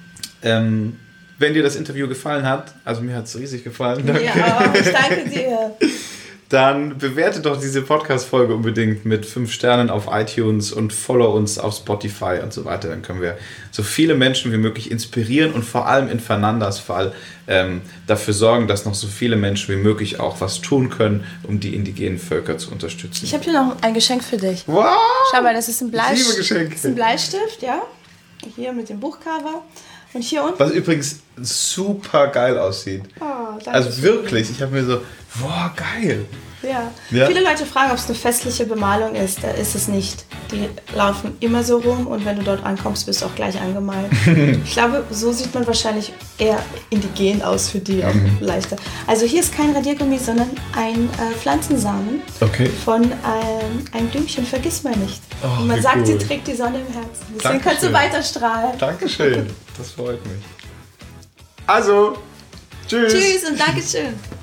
S2: Wenn dir das Interview gefallen hat, also mir hat es riesig gefallen, danke.
S1: Ja, ich danke dir.
S2: Dann bewerte doch diese Podcast-Folge unbedingt mit 5 Sternen auf iTunes und follow uns auf Spotify und so weiter. Dann können wir so viele Menschen wie möglich inspirieren und vor allem in Fernandas Fall dafür sorgen, dass noch so viele Menschen wie möglich auch was tun können, um die indigenen Völker zu unterstützen.
S1: Ich habe hier noch ein Geschenk für dich.
S2: Wow!
S1: Schau mal, das ist ein Bleistift.
S2: Ich liebe Geschenke.
S1: Das ist ein Bleistift, ja. Hier mit dem Buchcover. Und hier unten.
S2: Was übrigens super geil aussieht.
S1: Oh, danke.
S2: Also wirklich, ich habe mir so, boah, geil.
S1: Ja.
S2: Ja.
S1: Viele Leute fragen, ob es eine festliche Bemalung ist. Da ist es nicht. Die laufen immer so rum und wenn du dort ankommst, wirst du auch gleich angemalt. Ich glaube, so sieht man wahrscheinlich eher indigen aus für die, auch leichter. Also hier ist kein Radiergummi, sondern ein Pflanzensamen von einem Blümchen, vergiss mal nicht.
S2: Oh,
S1: und man
S2: wie
S1: sagt,
S2: cool.
S1: sie trägt die Sonne im Herzen. Deswegen
S2: Dankeschön.
S1: kannst du weiter strahlen.
S2: Dankeschön, das freut mich. Also, tschüss.
S1: Tschüss und Dankeschön.